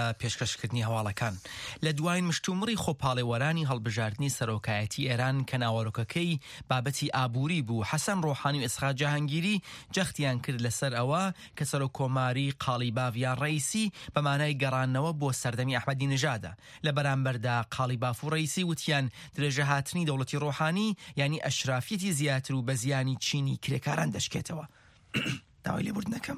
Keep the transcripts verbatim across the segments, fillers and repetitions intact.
پێشکەشکردنی هەواڵەکان لە دوایین مشتومڕی خۆپاڵێوەرانی هەڵبژاردننی سەرۆکایەتی ئێران کە ناوەڕۆکەکەی بابەتی ئابووری بوو حەسەن ڕۆحانی و ئیسحاق جاهانگیری جەختیان کرد لەسەر ئەوە کە سەرۆکۆماری قالیباف یان ڕەیسی بە مانای گەڕانەوە بۆ سەردەمی ئەحمەدی نژادە لە بەرامبەردا قالیباف و ڕەیسی وتیان درێژە هاتنی دەوڵەتی ڕۆحانی ینی ئەشرافیەتی زیاتر و بە زیانی چینی کرێکاران دەشکێتەوە. داوای لێبوردنەکەم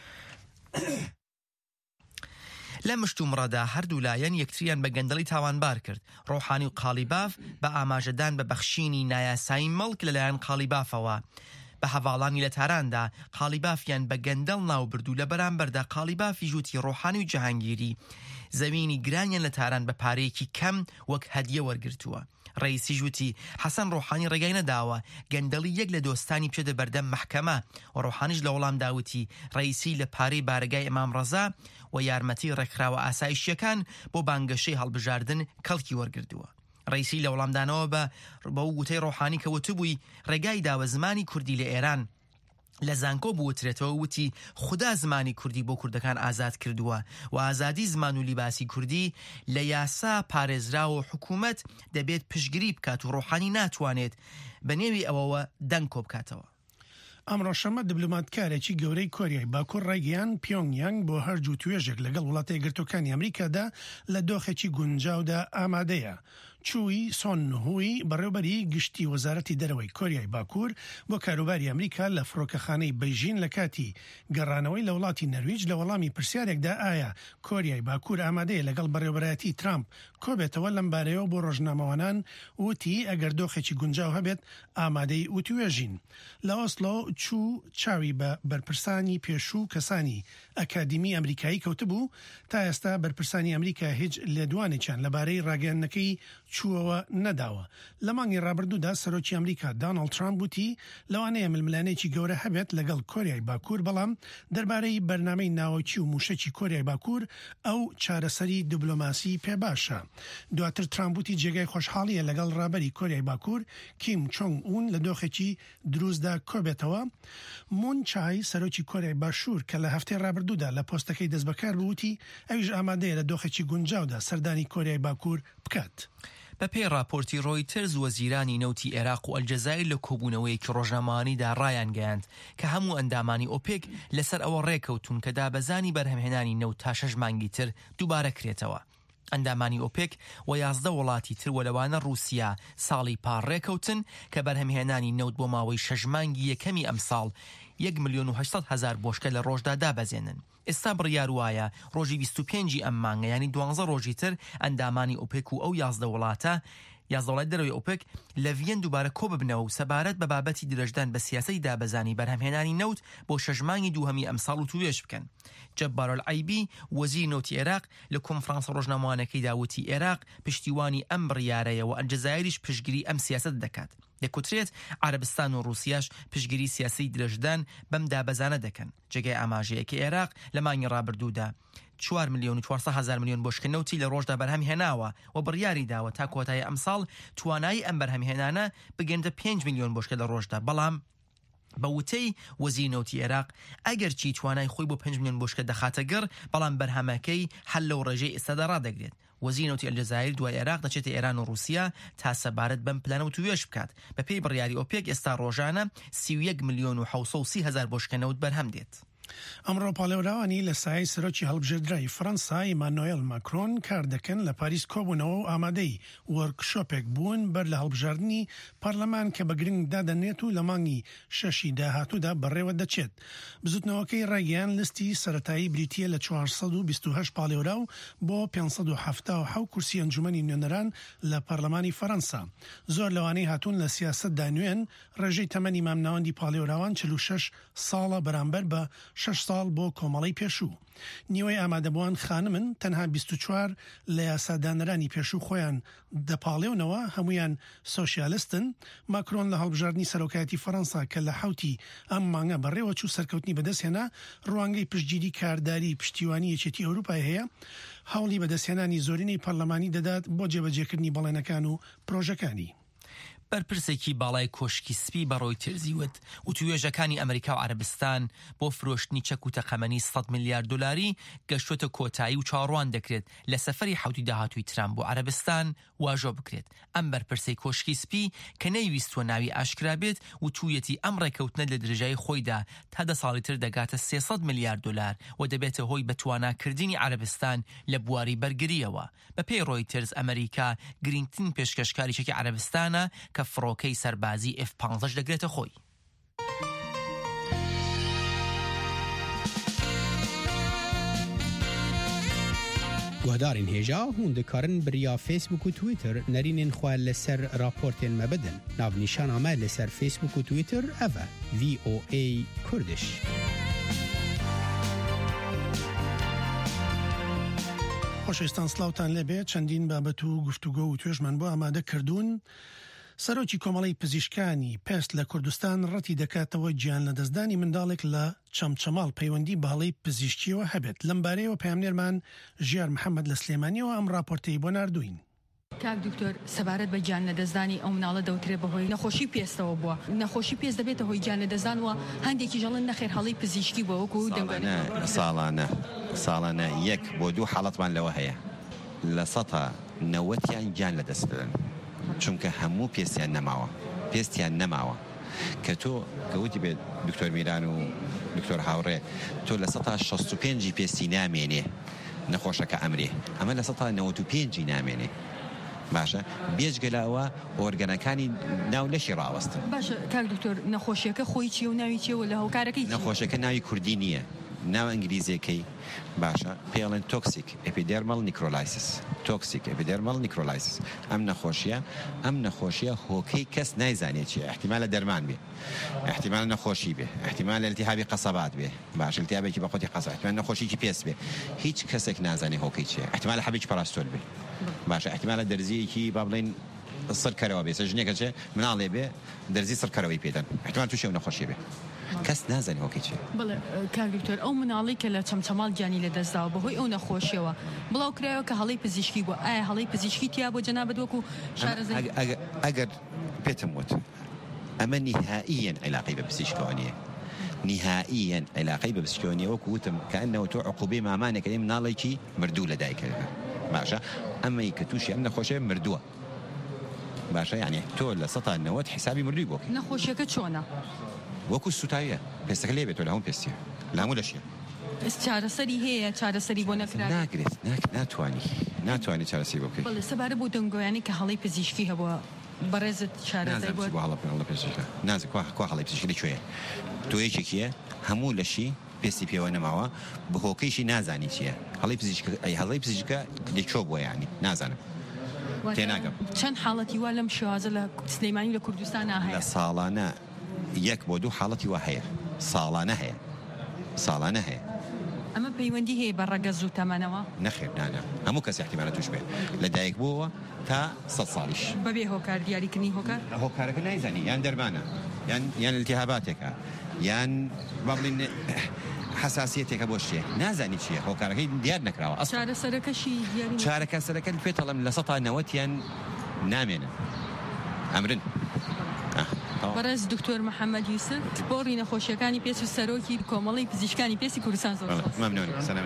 لە مشتومڕەدا هەردوو لایەن یەکتریان بە گەندەڵی تاوانبار کرد. ڕۆحانی و قالیباف بە ئاماژەدان بە بەخشینی نایاسایی مەڵک لەلایەن قالیبافەوە بە هەواڵانی لە تاراندا قالیبافیان بە گەندەڵ ناوبردوو لە بەرامبەردا قالیبافی ژووتی ڕۆحانی و جەهانگیری زەوینی گرانیان لە تاران بە پارەیەکی کەم وەک هەدیە وەرگرتووە. ڕەیسی ژووتی حەسەن ڕۆحانی ڕێگای نەداوە گەندەڵی یەک لە دۆستانی بچێتە بەردەم مەحکەمە و ڕۆحانیش لە وەڵام داوتی ڕەیسی لە پارەی بارگای ئیمام ڕەزا و یارمەتی ڕێکخراوە ئاسایشیەکان بۆ بانگەشەی هەڵبژاردن کەڵکی وەرگردووە. ڕەیسی لە وەڵامدانەوە بە بە وتەی ڕۆحانی کە وتبووی ڕێگای داوە زمانی کوردی لە ئێران لە زانکۆ بوترێتەوە وتی خدا زمانی کوردی بۆ کوردەکان ئازاد کردووە و ئازادی زمان و لیباسی کوردی لە یاسا پارێزراوە و حکوومەت دەبێت پشگیری بکات و ڕۆحانی ناتوانێت بە نێوی ئەوەوە دەنگ کۆ بکاتەوە. ئەمڕۆ شەمە دیبلۆماتکارێکی گەورەی کۆریای باکوور ڕایگەیان پیۆنگیانگ بۆ هەرجوو توێژێک لەگەڵ وڵاتە یەکگرتوەکانی ئەمریکادا لە دۆخێکی گونجاودا ئامادەیە. چووی سۆن هوی بەڕێوبەری گشتی وەزارەتی دەرەوەی کۆریای باکوور بۆ کاروباری ئەمریکا لە فڕۆکەخانەی بەیژین لە کاتی گەڕانەوەی لە وڵاتی نەرویج لە وەڵامی پرسیارێکدا ئایا کۆریای باکوور ئامادەیە لەگەڵ بەڕێوەبەرەتی ترامپ کۆبێتەوە لەم بارەیەوە بۆ ڕۆژنامەوانان وتی ئەگەر دۆخێکی گونجاو هەبێت ئامادەی وتوێژین. لە ئۆسلۆ چوو چاوی بە بەرپرسانی پێشوو کەسانی ئەکادیمی ئەمریکایی کەوتبوو تا ئێستا بەرپرسانی ئەمریکا هیچ لێدوانێکیان لەبارەی ڕاگەیاندنەکەی چووەوە نەداوە. لە مانگی ڕابردوودا سەرۆکی ئەمریکا دۆناڵد ترامپ وتی لەوانەیە ململانێکی گەورە هەبێت لەگەڵ کۆریای باکوور بەڵام دەربارەی بەرنامەی ناوەکی و موشەکی کۆریای باکوور ئەو چارەسەری دیبلۆماسی پێ باشە. دواتر ترامپ وتی جێگای خۆشحاڵیە لەگەڵ ڕابەری کۆریای باکوور کیم چۆنگ ئون لە دۆخێکی دروستدا کۆبێتەوە. مون چای سەرۆکی کۆریای باشوور کە لە هەفتەی ڕابردوودا لە پۆستەکەی دەست بەکار بووتی ئەویش ئامادەیە لە دۆخێکی گونجاودا سەردانی کۆریای باکوور بکات. بە پێی راپۆرتی ڕۆیترز وەزیرانی نەوتی عێراق و ئەلجەزایر لە کۆبوونەوەیەکی ڕۆژنامەوانیدا ڕایان گەیاند کە هەموو ئەندامانی ئۆپێک لەسەر ئەوە ڕێکەوتون کە دابەزانی بەرهەمهێنانی نەوت تا شەش مانگی تر دووبارە کرێتەوە. ئەندامانی ئۆپێک و یازدە وڵاتی تر وەلەوانە رووسیا ساڵی پار ڕێکەوتن کە بەرهەمهێنانی نەوت بۆ ماوەی شەش مانگی یەکەمی ئەمساڵ یەک ملیۆن و هەشتاد هەزار بۆشکە لە ڕۆژدا دابەزێنن. ئێستا بڕیار وایە ڕۆژی بیست و پێنجی ئەم مانگە ینی دوانزە ڕۆژی تر ئەندامانی ئۆپێک و ئەو یازدە وڵاتە یازدە وڵاتی دەرەوەی ئۆپێک لە ڤیەن دووبارە کۆ ببنەوە و سەبارەت بە بابەتی درێژدان بە سیاسەی دابەزانی بەرهەمهێنانی نەوت بۆ شەش مانگی دووهەمی ئەمساڵ و توێژ بکەن. جەبار العەیبی وەزیری نەوتی عێراق لە کۆنفرانسە ڕۆژنامەوانەکەی داوتی عێراق پشتیوانی ئەم بڕیارەیە و ئەلجەزایریش پشتگیری ئەم سیاسەت دەکات. دەکوترێت عەرەبستان و رووسیاش پشتگیری سیاسی درێژدان بەم دابەزانە دەکەن. جێگای ئاماژەیەکی عێراق لە مانگی ڕابردوودا چوار ملیۆن و چوارسەد هەزار ملیۆن بۆشکەنەوتی لە ڕۆژدا بەرهەم هێناوە و بڕیاری داوە تا کۆتایی ئەمساڵ توانایی ئەم بەرهەمهێنانە بگەنتە پێنج ملیۆن بۆشکە لە ڕۆژدا. بەڵام بە وتەی وەزیری نەوتی عێراق ئەگەر چی توانای خۆی بۆ پێنج ملیۆن بۆشکە دەخاتە گەڕ بەڵام بەرهەمەکەی هەل لەو ڕێژەی ئێستادا ڕادەگرێت. وەزیری نەوتی ئەلجەزایر دوای عێراق دەچێتە ئێران و رووسیا تا سەبارەت بەم پلانە و توێژ بکات. بە پێی بڕیاری ئۆپێک ئێستا ڕۆژانە سی و یەک ملیۆن و حەوت سەد و سی هەزار بۆشکەنەوت بەرهەم دێت. ئەمڕۆ پاڵێوراوانی لە سایەی سەرۆکی هەڵبژێردرای فەڕەنسا ئیمانوئێل ماکرۆن کار دەکەن لە پاریس کۆبوونەوە و ئامادەی وەرکشۆپێک بوون بەر لە هەڵبژاردننی پەرلەمان کە بە گرنگ دادەنێت و لە مانگی شەشی داهاتوودا بەڕێوە دەچێت. بزوتنەوەکەی ڕایگەیان لیستی سەرەتایی بریتیە لە چوارسەد و بیست و هەشت پاڵێوراو بۆ پێنجسەد و هەفتاد و حەوت کورسی ئەنجومەنی نوێنەران لە پەرلەمانی فەڕەنسا. زۆر لەوانەی هاتوون لە سیاسەتدا نوێن ڕێژەی تەمەنی مامناوەندی پاڵێوراوان چل و شەش ساڵە بەرامبەر بە شەش ساڵ بۆ کۆمەڵی پێشوو. نیوەی ئامادەبووان خانمن تەنها بیست و چوار لە یاسادانەرانی پێشوو خۆیان دەپاڵێونەوە هەمویان سۆشیالیستن. ماکرۆن لە هەڵبژاردننی سەرۆکایەتی فەڕەنسا کە لە حوتی ئەم مانگە بەڕێوە چوو سەرکەوتنی بەدەستهێنا ڕوانگەی پشتگیری کارداری پشتیوانی یەکێتی ئەوروپای هەیە هەوڵی بەدەستهێنانی زۆرینەی پەرلەمانی دەدات بۆ جێبەجێکردنی بەڵێنەکان و پرۆژەکانی. بەرپرسێکی باڵای کۆشکی سپی بە ڕۆیترز وت وتوێژەکانی ئەمریکا و عەرەبستان بۆ فرۆشتنی چەک و تەقەمەنی سەد ملیارد دۆلاری گەشتوتە کۆتایی و چاڕوان دەکرێت لە سەفەری حەوتی داهاتووی ترامپ بۆ عەرەبستان واژۆ بکرێت. ئەم بەرپرسەی کۆشکی سپی کە نەیویستوە ناوی ئاشکرا بێت وتوویەتی ئەم ڕێکەوتنە لە درێژای خۆیدا تا دە ساڵی تر دەگاتە سێسەد ملیارد دۆلار و دەبێتە هۆی بەتواناکردنی عەرەبستان لە بواری بەرگریەوە. بەپێی ڕۆیترز ئەمریکا گرنگترین پێشکەشکاری چەکی عەرەبستانە کە فڕۆکەی سەربازی ئێف پانزە دەگرێتە خۆی. گوهدارین هێژا هون دەکارن بریا فیسبوک و تویتر نەرینên xwe لەسەر راپۆرتên me bidin. Navnîşana me لەسەر فیسبوک و تویتر ev e V O A Kurdish. خۆشەویستان سلااوتان لەبێ چەندین بابەت و گفتوگۆ و توێژمان بۆ ئامادە کردوون. سەرۆکی کۆمەڵی پزیشکانی پێست لە کوردستان ڕەتی دەکاتەوە گیان لە دەستدانی منداڵێک لە چەمچەماڵ پەیوەندی باڵی پزیشکیەوە هەبێت. لەم بارەیەوە پەیامنێرمان ژیار محەممەد لە سلێمانیەوە ئەم راپۆرتەی بۆ ناردوین. کاک دکتۆر سەبارەت بە گیان لەدەستدانی ئەو مناڵە دەوترێت بەهۆی نەخۆشی پێستەوە بووە. نەخۆشی پێست دەبێتە هۆی گیان لەدەستدانەوە هەندێکی ژەڵن نەخێر هەڵی پزیشکی بۆ وەکو دەنگانە ساڵانە ساڵانە یەک بۆ دوو حاڵەتمان لەوە هەیە لە سەتا نەوەتیان گیان لەدەستدن چونکە هەموو پێستیان نەماوە پێستیان نەماوە کە تۆ کەوتی بێت دکتۆر میران و دکتۆر هاوڕێ تۆ لە سەتا شەست و پێنجی پێستی نامێنێ نەخۆشەکە ئەمرێ ئەمە لە سەتا نەوەت و پێنجی نامێنێ باشە بێجگەلاوە ئۆرگەنەکانی ناو لەشی ڕاوەستن. باشە کاک دکتۆر نەخۆشیەکە خۆی چیە و ناوی چیەوە لە هەوکارەکەی نەخۆشەکە ناوی کوردی نییە ناو ئەنگلیزیەکەی باشە پێڵێن تۆکسیک ئەپیدێرمەڵ نیکرۆلایسیس تۆکسیک ئەپیدێرمەڵ نیکرۆلایسیس ئەم نەخۆشیە ئەم نەخۆشیە هۆکەی کەس نایزانێت چیە احتیمالە دەرمان بێ احتیمال نەخۆشی بێ احتیمال التیهابی قەسەبات بێ باش التیهابێکی بەخۆتی قەسەبات احتیمال نەخۆشیی پێست بێ هیچ کەسێک نازانێت هۆکەی چیە احتیمال حەبێکی پاراستۆل بێ باشە احتیمالە دەرزیەکی با بڵێن سەرکەرەوە بێ سەژنێکە چێ مناڵێ بێ دەرزی سەرکەرەوەی پێدەن احتیمال تووشێ و نەخۆشی بێ کەس نازانێت هۆکەی چیە. بڵێ کاک دکتۆر ئەو مناڵی کە لە چەمچەماڵ گیانی لەدەستداوە بەهۆی ئەو نەخۆشیەوە بڵاو کرایەوە کە هەڵەی پزیشکی بووە ئایا هەڵەی پزیشکی تیا بۆ جەنابەت وەکو شارەزای ئەگەر پێتم وت ئەمە نیهائیەن علاقەی بە پزیشکەوە نییە نیهائیەن علاقەی بە پزیشکەوە نییە وەکو وتم کەئەنەوە تۆ عقوبەی مامانێکە ئەی مناڵێکی مردوو لەدایکەوە باشە ئەمەی کە تووشی ئەم نەخۆشیە مردووە باشە یعنی تۆ لە سەتا نەوەت حسابی مردووی بۆ نەخۆشیەکە چۆنە وەکو سوتاویە پێستەکە لێ بێتەوە لە هەموو پێستیە لە هەموو لەشیە چارەسەری هەیە چارەسەری بۆ نەکرا ناگرێت ناتوانی ناتوانانی چارەسەری بۆ بکەیت. بەڵێ سەبارە بۆ دەنگۆیانی کە هەڵەی پزیشکی هەبووە بەڕێزت چارەسەری بۆ هەڵە پێشەکە نازێک کوا هەڵەی پزیشکی لەکوێیە تۆ یەکێکیە هەموو لەشی پێستی پێوە نەماوە بە هۆکەیشی نازانی چییە هەڵەی پزیشکە ئەی هەڵەی پزیشکە لێکۆ بووە یعنی نازانم تێناگەم چەند حاڵەتی وا لەم شێوازە لە سلەیمانی لە کوردستان هەیە لە ساڵانە یەک بۆ دوو حاڵەتی وا هەیە ساڵانە هەیە ساڵانە هەیە ئەمە پەیوەندی هەیە بە ڕەگە زوو تەمەنەوە نەخێر نانە هەموو کەس احتیمالە توش بێت لە دایک بووەوە تا سەد ساڵیش بەبێ هۆکار دیاریکردنی هۆکار هۆکارەکە نایزانی یان دەرمانە یان یان التیهاباتێکە یان با بڵێن حساسیتێکە بۆ شتێک نازانی چییە هۆکارەکەی دیار نەکراوە چارەسەرەکەشی دیاری چارەکە سەرەکە پێ تەڵم لە سەتا نەوەتیان نامێنن ئەمرن. بەڕێز دکتۆر محەممەد یوسف بۆڕی نەخۆشیەکانی پێست و سەرۆکی کۆمەڵی پزیشکانی پێستی کوردستان زۆر مەمنون سەلام.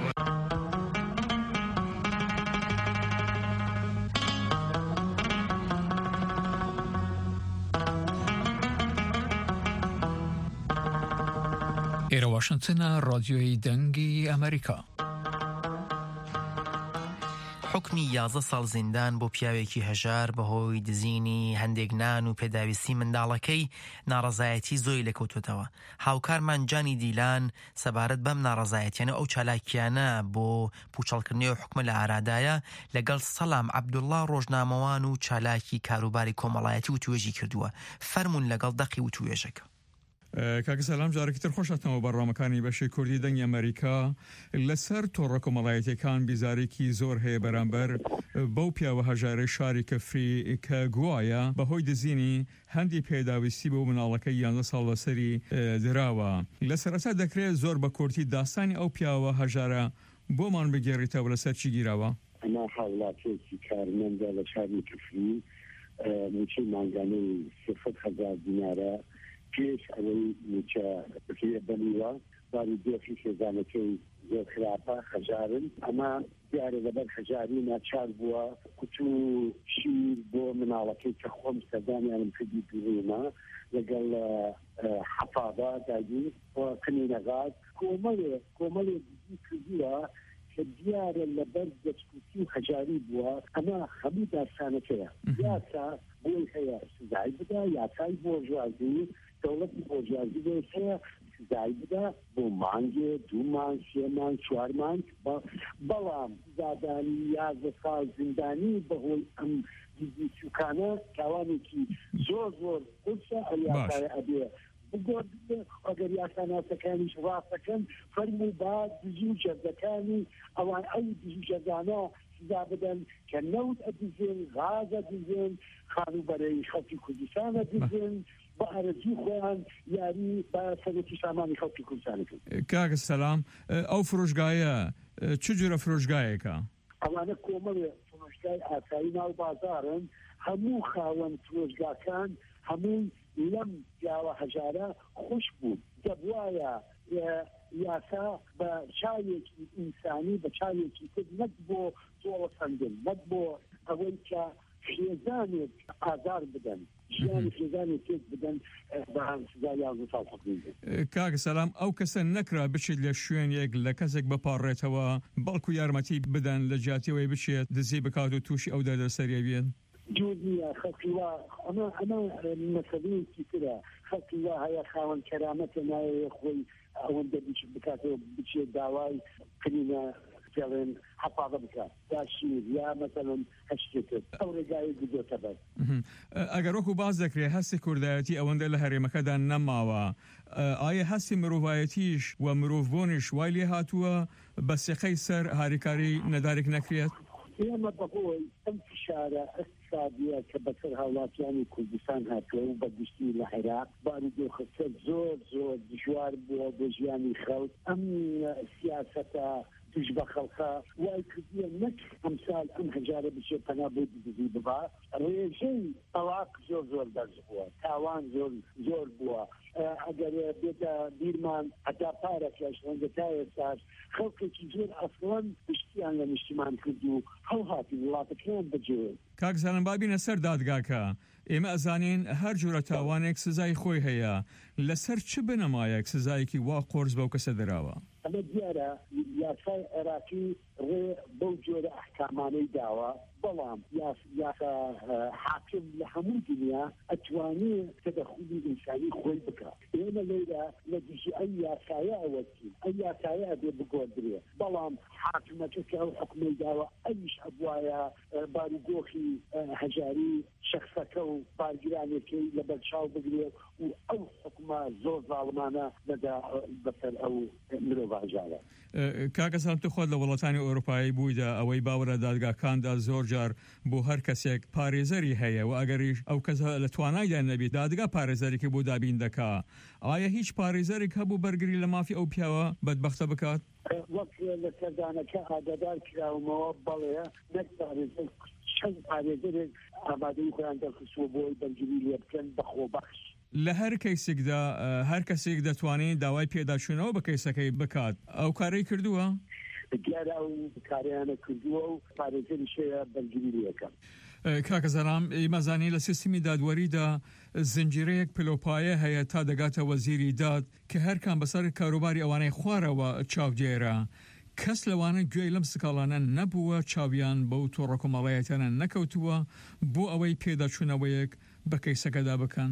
ئێرە واشنگتنە ڕادیۆی دەنگی ئەمریکا. حکمی یازدە ساڵ زیندان بۆ پیاوێکی هەژار بەهۆی دزینی هەندێک نان و پێداویستی منداڵەکەی ناڕەزایەتی زۆی لەکەوتوتەوە. هاوکارمان جانی دیلان سەبارەت بەم ناڕەزایەتیانە ئەو چالاکیانە بۆ پوچەڵکردنەوەی حکمە لە ئارادایە لەگەڵ سەلام عەبدوڵڵا ڕۆژنامەوان و چالاکی کاروباری کۆمەڵایەتی و توێژی کردووە. فەرمون لەگەڵ دەقی و توێژەکە. کاکە سەلام جارێکی تر خۆشاتەوە بەڕامەکانی بەشی کوردی دەنگی ئەمریکا لەسەر تۆڕە کۆمەڵایەتیەکان بیزارێکی زۆر هەیە بەرامبەر بەو پیاوە هەژارە شاری کەفری کە گوایە بەهۆی دزینی هەندی پێداویستی بۆ مناڵەکەی یانزە ساڵ لەسەری دراوە. لە سەرەتا دەکرێت زۆر بە کورتی داستانی ئەو پیاوە هەژارە بۆمان بگێڕیتەوە لەسەر چی گیراوە؟ ئەمە حاڵاتێکی کارمەندە لە شاری کەفری موچەی مانگانەی سێسەد هەزار دینارە پێش ئەوەی موچە بکرێ بنیوە باری دۆخی خێزانەکەی زۆر خراپە خەجارن ئەمە دیارە لەبەر خەجاری ناچار بووە کوچ و شیر بۆ مناڵەکەی کە خۆم سەردانیانم کردی دوڕێمە لەگەڵ حەفاظە داگیر کنی نەغاد کۆمەڵێ کۆمەڵێ دیزی کردووە کە دیارە لەبەر دەستکوتی و خەجاری بووە ئەمە هەموو داستانەکەیە یاسا بۆی هەیە سزای بدا یاسای بۆژوازی دەوڵەتی بۆژوازی بۆی هەیە سزای بدا بۆ مانگێ دوو مانگ سێ مانگ چوار مانگ بەڵام زادانی یازدە ساڵ زیندانی بەهۆی ئەم دیزی سوکانە تاوانێکی زۆر زۆر قورسە ئەو یاسایە ئەبێ بگۆڕێ ئەگەر یاساناسەکانیش ڕاستەکەن فەرموو با دزی و جەردەکانی ئەوان ئەو دزی و جەردانە سزا بدەن کە نەوت ئەدزێن غاز ئەدزێن خانوبەرەی خەڵکی کوردستان ئەدزێن بە ئەرەزی خۆیان یاری بە سەرەکی سامانی خەڵکی کوردستانەکەن. کاکە سەلام، ئەو فرۆشگایە چ جۆرە فرۆشگایەکە؟ ئەوانە کۆمەڵێ فرۆشگای ئاسایی ناو بازارن، هەموو خاوەن فرۆشگاکان هەموو لەم پیاوە هەژارە خوش بوو دەبوایە یاسا بە چاوێکی ئینسانی بە چاوێکی تر نەک بۆ زۆڵە سەندن نەک بۆ ئەوەی کە خێزانێک ئازار بدەن ژیانی خێزانێک تێک بدەن بە سزا یازدە ساڵ حکومی بدەن. کاکە سەلام، ئەو کەسە نەکرا بچێت لە شوێنێک لە کەسێک بپاڕێتەوە بەڵکو یارمەتی بدەن لە جیاتیەوەی بچێت دزی بکات و تووشی ئەو دەردەسەریە بێن؟ جور نییە خەڵکی وا ئەمە ئەمە مەسەلەیەکی ترە خەڵکی وا هەیە خاوەن کەرامەتە نایە خۆی ئەوەندە بکاتەوە بچێت داوای کرینە جەڵێن حەفاظە بکات یا شیر یا مەسەلەن هەشتێتر ئەو ڕێگایە گودۆتە بەر. ئەگەر وەکو باز دەکرێت هەستی کوردایەتی ئەوەندە لە هەرێمەکەدا نەماوە، ئایا هەستی مرۆڤایەتیش و مرۆڤبوونیش وای لێ هاتووە بە سێقەی سەر هاریکاری نەدارێک نەکرێت؟ ئێمە بەهۆی ئەم فشارە ئەقتصادیە کە بەسەر هاوڵاتیانی کوردستان هاتووە و بەگشتی لە عێراق بارودۆخەکە زۆر زۆر دژوار بووە بۆ ژیانی خەڵک ئەم سیاسەتە دژ بە خەڵکە وای کردیە نەک ئەمسال ئەم هەژارە بچێت پەنا بۆ دزی ببا ڕێژەی تەواق زۆر زۆر بەرز بووە تاوان زۆر زۆر بووە ئەگەر بێتە بیرمان هەتا پارەکەش ڕەنگە تا ئێستاش خەڵکێکی زۆر ئەسڵەن پشتیان لە نیشتمان کرد و هەڵهاتی وڵاتەکەیان بەجێ. کاک زانم بابینە سەر دادگاکە، ئێمە ئەزانین هەر جۆرە تاوانێک سزای خۆی هەیە، لەسەر چ بنەمایەک سزایەکی وا قۆرس بەو کەسە دراوە؟ ئەمە دیارە یاسای عێراقی ڕێ بەو جۆرە ئەحکامانەی داوە، بەڵام یاسا حاکم لە هەموو دنیا ئەتوانێت تەدەخولی ئینسانی خۆی بکات. ئێمە لێرە لە دژی ئەم یاسایە ئەوەتین ئەم یاسایە ئەبێ بگۆدرێ، بەڵام حاکمەکە کە ئەو حکومەی داوە ئەویش ئەبوایە بارودۆخی هەژاری شەخصەکە و بارگرانێکی لە بەرچاو بگرێت و ئەو حکومە زۆر زاڵمانە لەدا بەسەر ئەو مرۆڤ هەژارە. کاکە سەلام، تو خۆت لە وڵاتانی ئەوروپایی بوویدا، ئەوەی باوەڕە دادگاکاندا زۆر جار بۆ هەر کەسێک پارێزەری هەیە و ئەگەریش ئەو کەسە لە توانایدا نەبێت دادگا پارێزەرێکی بۆ دابین دەکا، ئایا هیچ پارێزەرێک هەبوو بەرگری لە مافی ئەو پیاوە بەدبەختە بکات؟ وەک لە سەردانەکە ئاگادار کراومەوە بەڵێ نەک پارێزەر چەند پارێزەرێک ئامادەی خۆیان دەرخستووە بۆی بەرگری لێ بکەن بەخۆبەخش. لە هەر کەیسێکدا هەر کەسێک دەتوانێت داوای پێداچوونەوە بە کەیسەکەی بکات، ئەو کارەی کردووە؟ دیارە ئەو کاریانە کردووە و پارێزەری شەیە بەرگری لێەکەن. کاکە زەرام، ئێمەزانی لە سیستمی دادوەریدا زنجیرەیەک پلۆپایە هەیە تا دەگاتە وەزیری داد کە هەرکان بەسەر کاروباری ئەوانەی خوارەوە چاودێرە. کەس لەوانە گوێی لەم سکاڵانە نەبووە، چاویان بەو تۆڕە کۆمەڵایەتیانە نەکەوتووە بۆ ئەوەی پێداچوونەوەیەک بە کەیسەکەدا بکەن؟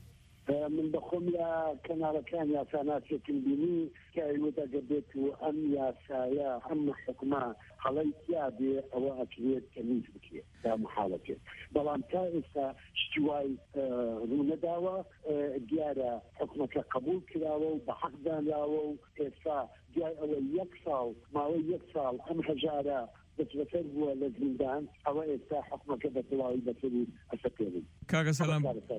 من بەخۆم لە کەناڵەکان یاساناسێکم بینی کەوەدا دەبێت و ئەم یاسایە ئەم حکومە هەڵەی تیا بێ ئەوە ئەکرێت کە نیز بکرێت تا محاڵەکێت، بەڵام تا ئێستا شتی وای ڕوونەداوە. دیارە حکومەکە قبول کراوە و بە حەق دانراوە و ئێستا دوای ئەوە یەک ساڵ ماوەی یەک ساڵ ئەم هەژارە بەترەفەر بووە لە زیندان، ئەوە ئێستا حکومەکە بە تەواوی بەسەری ئەسەپێنن. کاکە سەلام،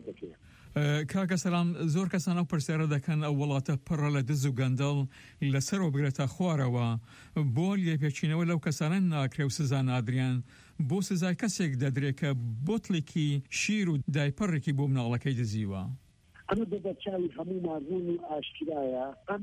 کاکە سەلام، زۆر کەسان ئەو پرسیارە دەکەن ئەو وڵاتە پڕە لە دز و گەندەڵ لەسەرەوە بگرێتە خوارەوە، بۆ لێپێچینەوە لەو کەسانە ناکرێ و سزا نادریان بۆ سزای کەسێک دەدرێت کە بۆتڵێکی شیر و دایپەڕێکی بۆ مناڵەکەی دزیوە. ئەمە بەبەرچاوی هەموو ماردون و ئاشکرایە ئەم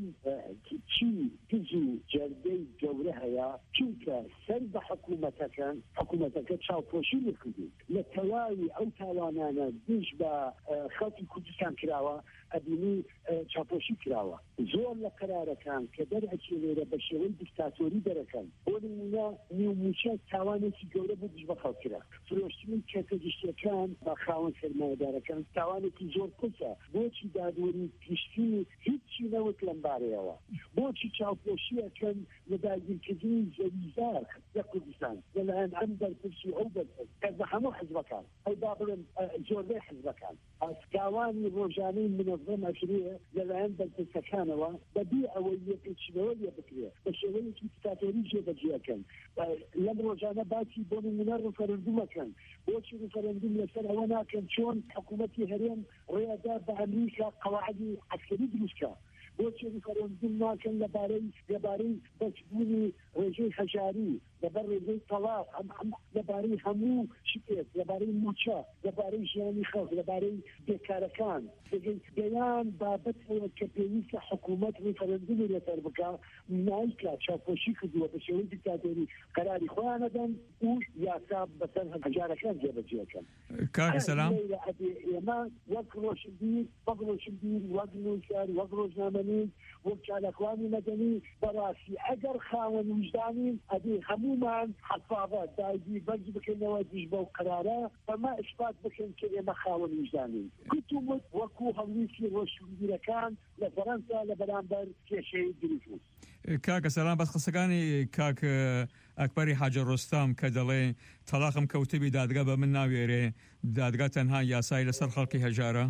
چی دز و جەردەی گەورە هەیە چونکە سەر بە حکوومەتەکان حکوومەتەکە چاوپۆشی لەکردی لە تەواوی ئەو تاوانانە دژ بە خەڵکی کوردستان کراوە ئەبینی چاپۆشی کراوە زۆر لە قەرارەکان کە دەرئەچێ لێرە بە شێوەی دیکتاتۆری دەرەکەن بۆ نمونە نیوموچە تاوانێکی گەورە بۆ دژ بە خەڵکرا فرۆشتنی کێتە گشتیەکان بە خاوەن سەرمایەدارەکان تاوانێکی زۆر قوسە بۆچی دادوەری گشتی هیچی نەوت لەم بارەیەوە بۆچی چاوپۆشیەکەن لە داگیرکردنی زەویزار لە کوردستان لەلایەن ئەم بەرپرسی ئەو بەرپرس کە بە هەموو حزبەکان ئەو با بڵێن زۆربەی حزبەکان ئاسکاوانی ڕۆژانەی منەظەم ئەکرێ لەلایەن بەرپرسەکانەوە بەبێ ئەوەی یەکێکچنەوە لێ بکرێ بە شێوەیەکی دیکتاتۆری جێبەجێەکەن لەم ڕۆژانە باسی بۆ نمونە ڕفەرەندومەکەن بۆچی ڕفەرەندوم لەسەر ئەوە ناکەن چۆن حکوومەتی هەرێم ڕێدا بە ئەمریکا قەواعدی عسکەری دروستکە بۆچی ڕفەرەندوم ناکەن لەبارەی لەبارەی بەچبوونی ڕێژەی هەژاری لەبەر ڕێژەی تەڵاق لەبارەی هەموو شتێک لەبارەی موچە لەبارەی ژیانی خەڵک لەبارەی بێکارەکان دەیان بابەتەوە کە پێویستە حکوومەت ڕفەرەندومی لەسەر بکە نایکە چاپۆشی کردووە بە شێوەی دیکتاتۆری قەراری خۆیان دەدەن و یاسا بەسەر هەژارەکان جێبەجێەکەن. کاک سەلام ئێمە وەک ڕۆشنبیر وەک ڕۆشنبیر وەک نووسەر وەک ڕۆژنامەنووس وەک چالاکوانی مەدەنی بەڕاستی ئەگەر خاوەن وجدانین ئەبێ هەمومان حەفاظە دایبی بەرز بکەنەوە دیش بەو قەرارە بەما ئیثبات بکەن کە ئێمە خاوەن وجدانین گوتومت وەکو هەڵویستی ڕۆشنبیرەکان لە فەرەنسا لە بەرامبەر کێشەی دروست. کاکە سەلام بەس قسەکانی کاک ئەکبەری حاجە ڕۆستام کە دەڵێ تەلاقم کەوتبی دادگا بە من ناوێرێ دادگا تەنها یاسای لەسەر خەڵکی هەژارە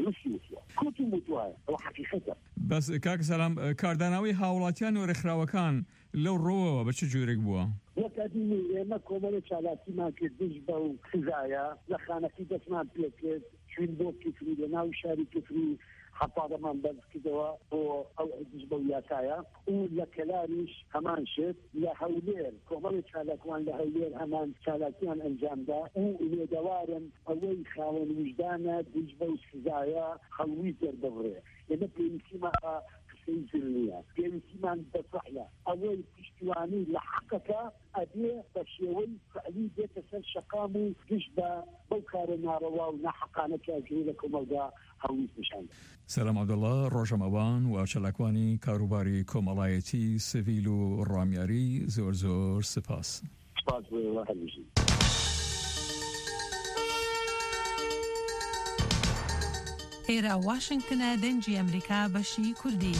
بەس کاکە سەلام کارداناوی هاوڵاتیان و ڕێکخراوەکان لەو ڕۆوەوە بە چ جۆرێک بووە؟ وەکدیمی ئێمە کۆمەڵە چالاکیمان کرد دژ بە و خزایە لە خانەکەی دەستمان پێ کرد چوین بۆ کفری لە ناو شاری کفری حەفاظەمان بەرز کردەوە بۆ ئەو دژ بە و یاسایە و لە کەلاریش هەمان شت لە هەولێر کۆمەڵی چالاکوان لە هەولێر هەمان چالاکیان ئەنجامدا و لێدەوارن ئەوەی خاوەن وجدانە دژ بە و خزایە هەڵوی دەردەبڕێ ئێمە پێویستیمان نیە پێویستیمان بەفەحلە ئەوەی پشتیوانی لە حەقەکە ئەبێ بە شێوەی فعلی بێتە سەر شەقام و گشت بە بەو کارە ناڕەوا و ناحەقانە کەگری لە کۆمەلگا هەڵویست بشان. سەلام عەبدوڵڵا ڕۆژەمەوان و چالاکوانی کاروباری کۆمەڵایەتی سڤیل و ڕامیاری زۆر زۆر سپاس. سپاس بۆ هەمیشە. ئێرە واشنگتنە دەنجی ئەمریکا بەشی کوردی.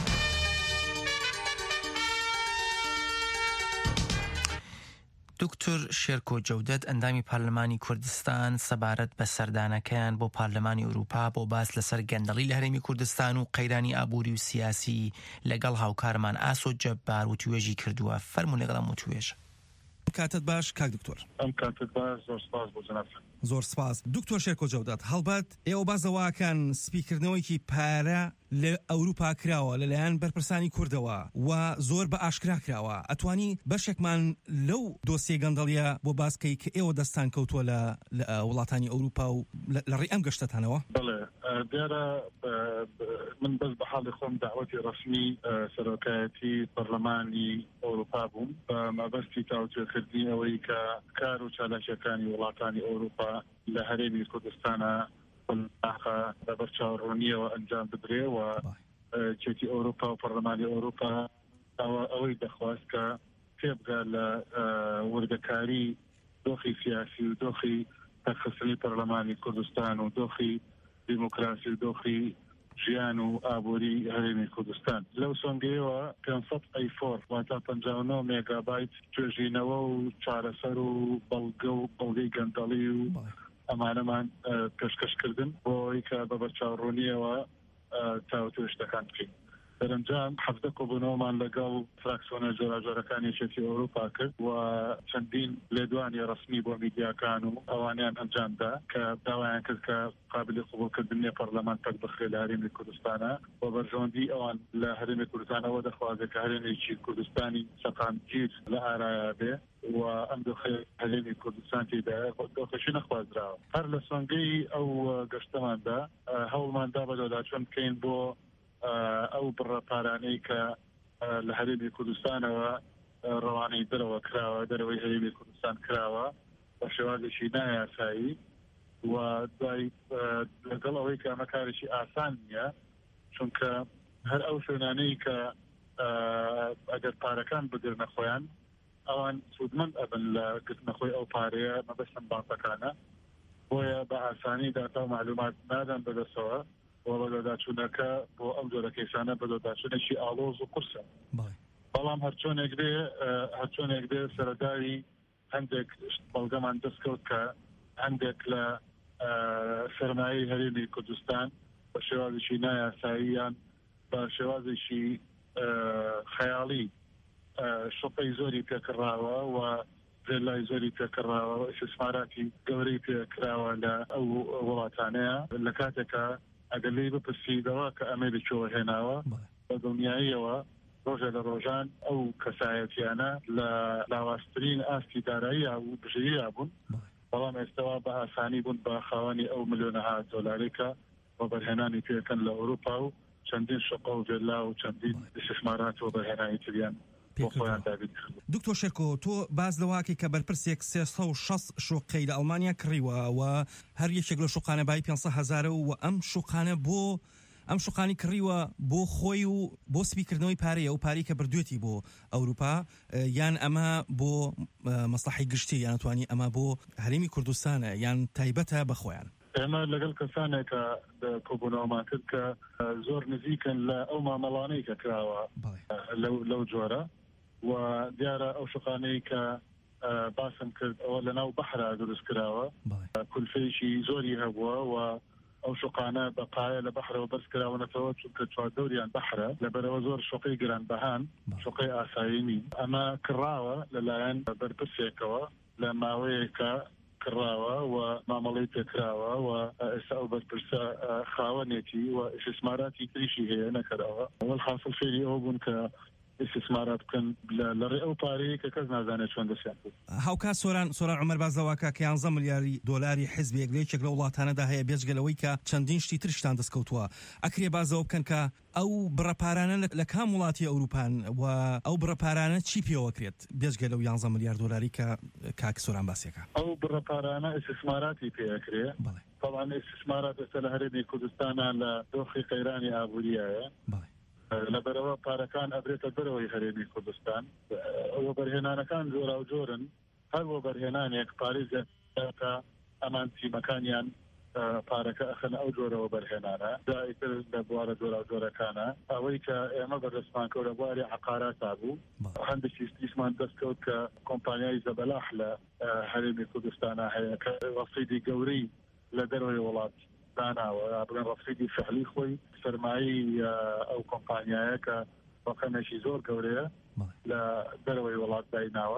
دکتۆر شێرکۆ جەودەت ئەندامی پارلەمانی کوردستان سەبارەت بە سەردانەکەیان بۆ پارلەمانی ئەوروپا بۆ باس لەسەر گەندەڵی لە هەرێمی کوردستان و قەیرانی ئابووری و سیاسی لەگەڵ هاوکارمان ئاسۆ جەبار و توێژی کردووە. فەرموو لەگەڵم و توێژ. کاتت باش کاک دکتۆر. ئەم کاتت باش زۆر سپاس بۆ جەناب. زۆر سپاس. دکتۆر شێرکۆ جەودەت هەڵبەت ئێوە بازەواکەن سپیکردنەوەیکی پارە لە ئەوروپا کراوە لەلایەن بەرپرسانی کوردەوە و زۆر بە ئاشکرا کراوە. ئەتوانی بەشێکمان لەو دۆسیە گەندەڵیە بۆ باسکەی کە ئێوە دەستان کەوتووە لە وڵاتانی ئەوروپا و لە ڕێی ئەم گەشتەتانەوە؟ بەڵێ دیارە من بەس بە حاڵی خۆم داوەتی ڕەسمی سەرۆکایەتی پەرلەمانی ئەوروپا بووم بە مەبەستی تاوتوێکردنی ئەوەی کە کار و چالاکیەکانی وڵاتانی ئەوروپا لە هەرێمی کوردستانە لە بەرچاوڕوونیەوە ئەنجام بدرێ و چێتی ئەوروپا و پەرلەمانی ئەوروپا ئەوەی دەخواست کە تێبگا لە وردەکاری دۆخی سیاسی و دۆخی تەرخستنی پەرلەمانی کوردستان و دۆخی دیموکراسی و دۆخی ژیان و ئابووری هەرێمی کوردستان لەو سۆنگەیەوە پێنج ئەی فۆر واتە پەنجاو و نۆ مێگابایت توێژینەوە و چارەسەر و بەڵگە و بەڵگەی گەندەڵی و ئەمانەمان پێشکەشکردن بۆ ئەوەی کە بە بەرچاوڕوونیەوە تاوتوێشتەکان بکەین. سەرنجام حەفدە کۆبوونەوەمان لەگەڵ فراکسیۆنە جۆراجۆرەکانی یەکێتی ئەوروپا کرد و چەندین لێدوانی ڕسمی بۆ میدیاکان و ئەوانیان ئەنجامدا کە داوایان کرد کە قابلی قبولکردنی پەرلەمان پەک بخرێت لە هەرێمی کوردستانە و بەرژەوەندی ئەوان لە هەرێمی کوردستانەوە دەخوازێت کە هەرێمێکی کوردستانی سەقامگیر لە ئارایە بێ و ئەم دۆخی هەرێمی کوردستان تێدایە دۆخەشی نەخوازراوە. هەر لە سۆنگەی ئەو گەشتەماندا هەوڵماندا بەدەوڵاچۆن بکەین بۆ ئەو بڕە پارانەی کە لە هەرێمی کوردستانەوە ڕەوانەی دەرەوە کراوە دەرەوەی هەرێمی کوردستان کراوە بە شێوازێکی نایاسایی و دوای لەگەڵ ئەوەی کە ئەمە کارێکی ئاسان نییە چونکە هەر ئەو شوێنانەی کە ئەگەر پارەکان بگرنە خۆیان ئەوان سوودمەند ئەبن لە گرتنەخۆی ئەو پارەیە مەبەستن بانکەکانە بۆیە بە ئاسانی داتا و معلومات نادەن بەدەستەوە و بەدەداچوونەکە بۆ ئەم جۆرە کەیسانە بەدەداچوونێکی ئاڵۆز و قورسە. بەڵام هەرچۆنێک دێ هەرچۆنێک دێ سەرەداوی هەندێک بەڵگەمان دەستکەوت کە هەندێک لە سەرمایەی هەرێمی کوردستان بە شێوازێکی نایاساییان بە شێوازێکی خەیاڵی شوقەی زۆری پێکڕاوە و زێلای زۆری پێکڕاوە و استثماراتی گەورەی پێکراوە لە ئەو وڵاتانەیە لە کاتێکە ئەگەر لێی بپرسیدەوە کە ئەمە لەکوێوە هێناوە بە دڵنیاییەوە ڕۆژە لە ڕۆژان ئەو کەسایەتیانە لە لاواسترین ئاستی دارایی و بژەیە بوون بەڵام ئێستاوا بە ئاسانی بوون بە خاوەنی ئەو ملیۆنەها دۆلارێکە بە بەرهێنانی پێکەن لە ئەوروپا و چەندین شقە و جێلا و چەندین استثمارات و بەرهێنانی تریان دکتۆر شێرکۆ تۆ باز لەواکەی کە بەرپرسێک سێسە و شەست شوقەی لە ئەڵمانیا کڕیوە و هەر یەکێک لە شوقانە بای پێنجسە هەزارە و ئەم شوقانە بۆ ئەم شوقانی کڕیوە بۆ خۆی و بۆ سپیکردنەوەی پارەیە و پارەی کە بردوێتی بۆ ئەوروپا یان ئەمە بۆ مەسلحەی گشتی یان ناتوانانی ئەمە بۆ هەرێمی کوردستانە یان تایبەتە بەخۆیان. ئێمە لەگەڵ کەسانێکە کۆبوونەوەمان کرد کە زۆر نزیکن لە ئەو مامەڵانەی کە کراوە لەو جۆرە و دیارە ئەو شوقانەی کە باسم کرد ئەوە لە ناو بەحرا دروست کراوە کولفەیەکی زۆری هەبووە و ئەو شوقانە بەقایە لە بەحرەوە بەرز کراونەتەوە چونکە چواردەوریان بەحرە لەبەرەوە زۆر شوقەی گرانبەهان شوقەی ئاسایینی ئەمە کڕاوە لەلایەن بەرپرسێکەوە لە ماوەیەکە کراوە و مامەڵەی پێکراوە و ئێستا ئەو بەرپرسە خاوەنێتی و استثماراتی تریشی هەیە نەکراوە ئەوەل حاصل فێری ئەوە بوون کە استثمارات بکەن لەڕێ ئەو پارەیە کە کەس نازانێت چۆن دەستیان کرد. هاوکات سۆران سۆران عومەر بازەواکە کە یانزە ملیاری دۆلاری حیزبێک لە یەکێک لە وڵاتانەدا هەیە بێجگەلەوەی کە چەندین شتی ترشتان دەستکەوتووە ئەکرێ بازەوە بکەن کە ئەو بڕەپارانە لە کام وڵاتی ئەوروپان و ئەو بڕەپارانە چی پێوە کرێت بێجگە لەو یانزە ملیار دۆلاری کە کاک سۆران باسیەکە ئەو بڕەپارانە استثماراتی پێکرێ طبعا استثمارات ئێستا لە هەرێمی کوردستانە لە دۆخی قەیرانی ئابووریایە لەبەرەوە پارەکان ئەبرێتە بەرەوەی هەرێمی کوردستان ئەوە بەرهێنانەکان جۆرا و جۆرن هەر بۆ بەرهێنانێک پارێزە کە ئەمان تیمەکانیان پارەکە ئەخەنە ئەو جۆرەوە بەرهێنانە دایتر لە بوارە جۆرا و جۆرەکانە ئەوەی کە ئێمە بەدەستمان کەوتە بواری عقاراتا بوو هەندێکی دیسمان دەستکەوت کە کۆمپانیای زەبەلاح لە هەرێمی کوردستانە هەیە کە ڕەسیدی گەورەی لە دەرەوەی وڵات داناوە بڵێن ڕەسیدی فعلی خۆی سەرمایی ئەو کۆمپانیایە کە ڕقەمێکی زۆر گەورەیە لە دەرەوەی وڵات دایناوە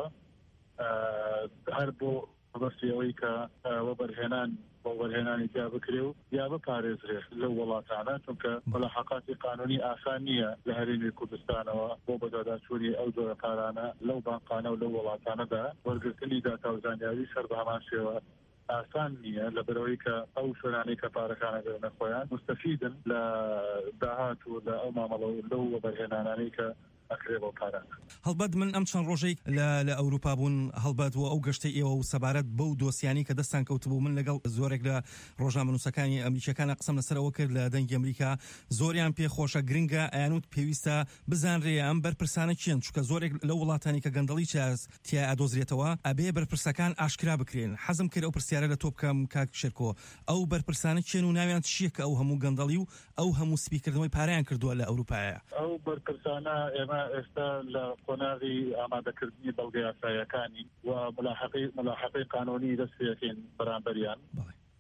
هەر بۆ بەستی ئەوەی کە وە بەرهێنان بۆ بەرهێنانی تیا بکرێ و یا بپارێزرێ لەو وڵاتانە چونکە مەلاحەقاتی قانونی ئاسان نییە لە هەرێمی کوردستانەوە بۆ بەداداچوونی ئەو جۆرە پارانە لەو بانقانە و لەو وڵاتانەدا وەرگرتنی داتا و زانیاری سەر بە هەمان شێوە ئاسان نییە لە بەرەوەی کە ئەو شوێنانەی کە پارەکانە گەورە خۆیان مستەفیدن لە داهات و لە ئەو مامەڵە و لەو بەرهێنانانەی کە ئەکرێ بۆ پاران. هەڵبەت من ئەم چەند ڕۆژەی لە ئەوروپا بوون هەڵبەت و ئەو گەشتەی ئێوە و سەبارەت بەو دۆسیانی کە دەستان کەوتبوو من لەگەڵ زۆرێک لە ڕۆژنامەنووسەکانی ئەمریکیەکانە قسەم لەسەرەوە کرد لە دەنگی ئەمریکا زۆریان پێخۆشە گرنگە ئەیانوت پێویستە بزانرێ ئەم بەرپرسانە چێن چونکە زۆرێک لە وڵاتانی کە گەندەڵی چاز تیا ئەدۆزرێتەوە ئەبێ بەرپرسەکان ئاشکرا بکرێن حەزم کرد ئەو پرسیارە لە تۆ بکەم کاک شێرکۆ ئەو بەرپرسانە چێن و ناویان چییە کە ئەو هەموو گەندەڵی و ئەو هەموو سپیکردنەوەی پارەیان کردووە لە ئەوروپایە ئەو بەرپرسانە ئێمە ئێستا لە قۆناغی ئامادەکردنی بەڵگەی یاساییەکانی و ملاحقەی ملاحقەی قانونی دەستپێکین بەرامبەریان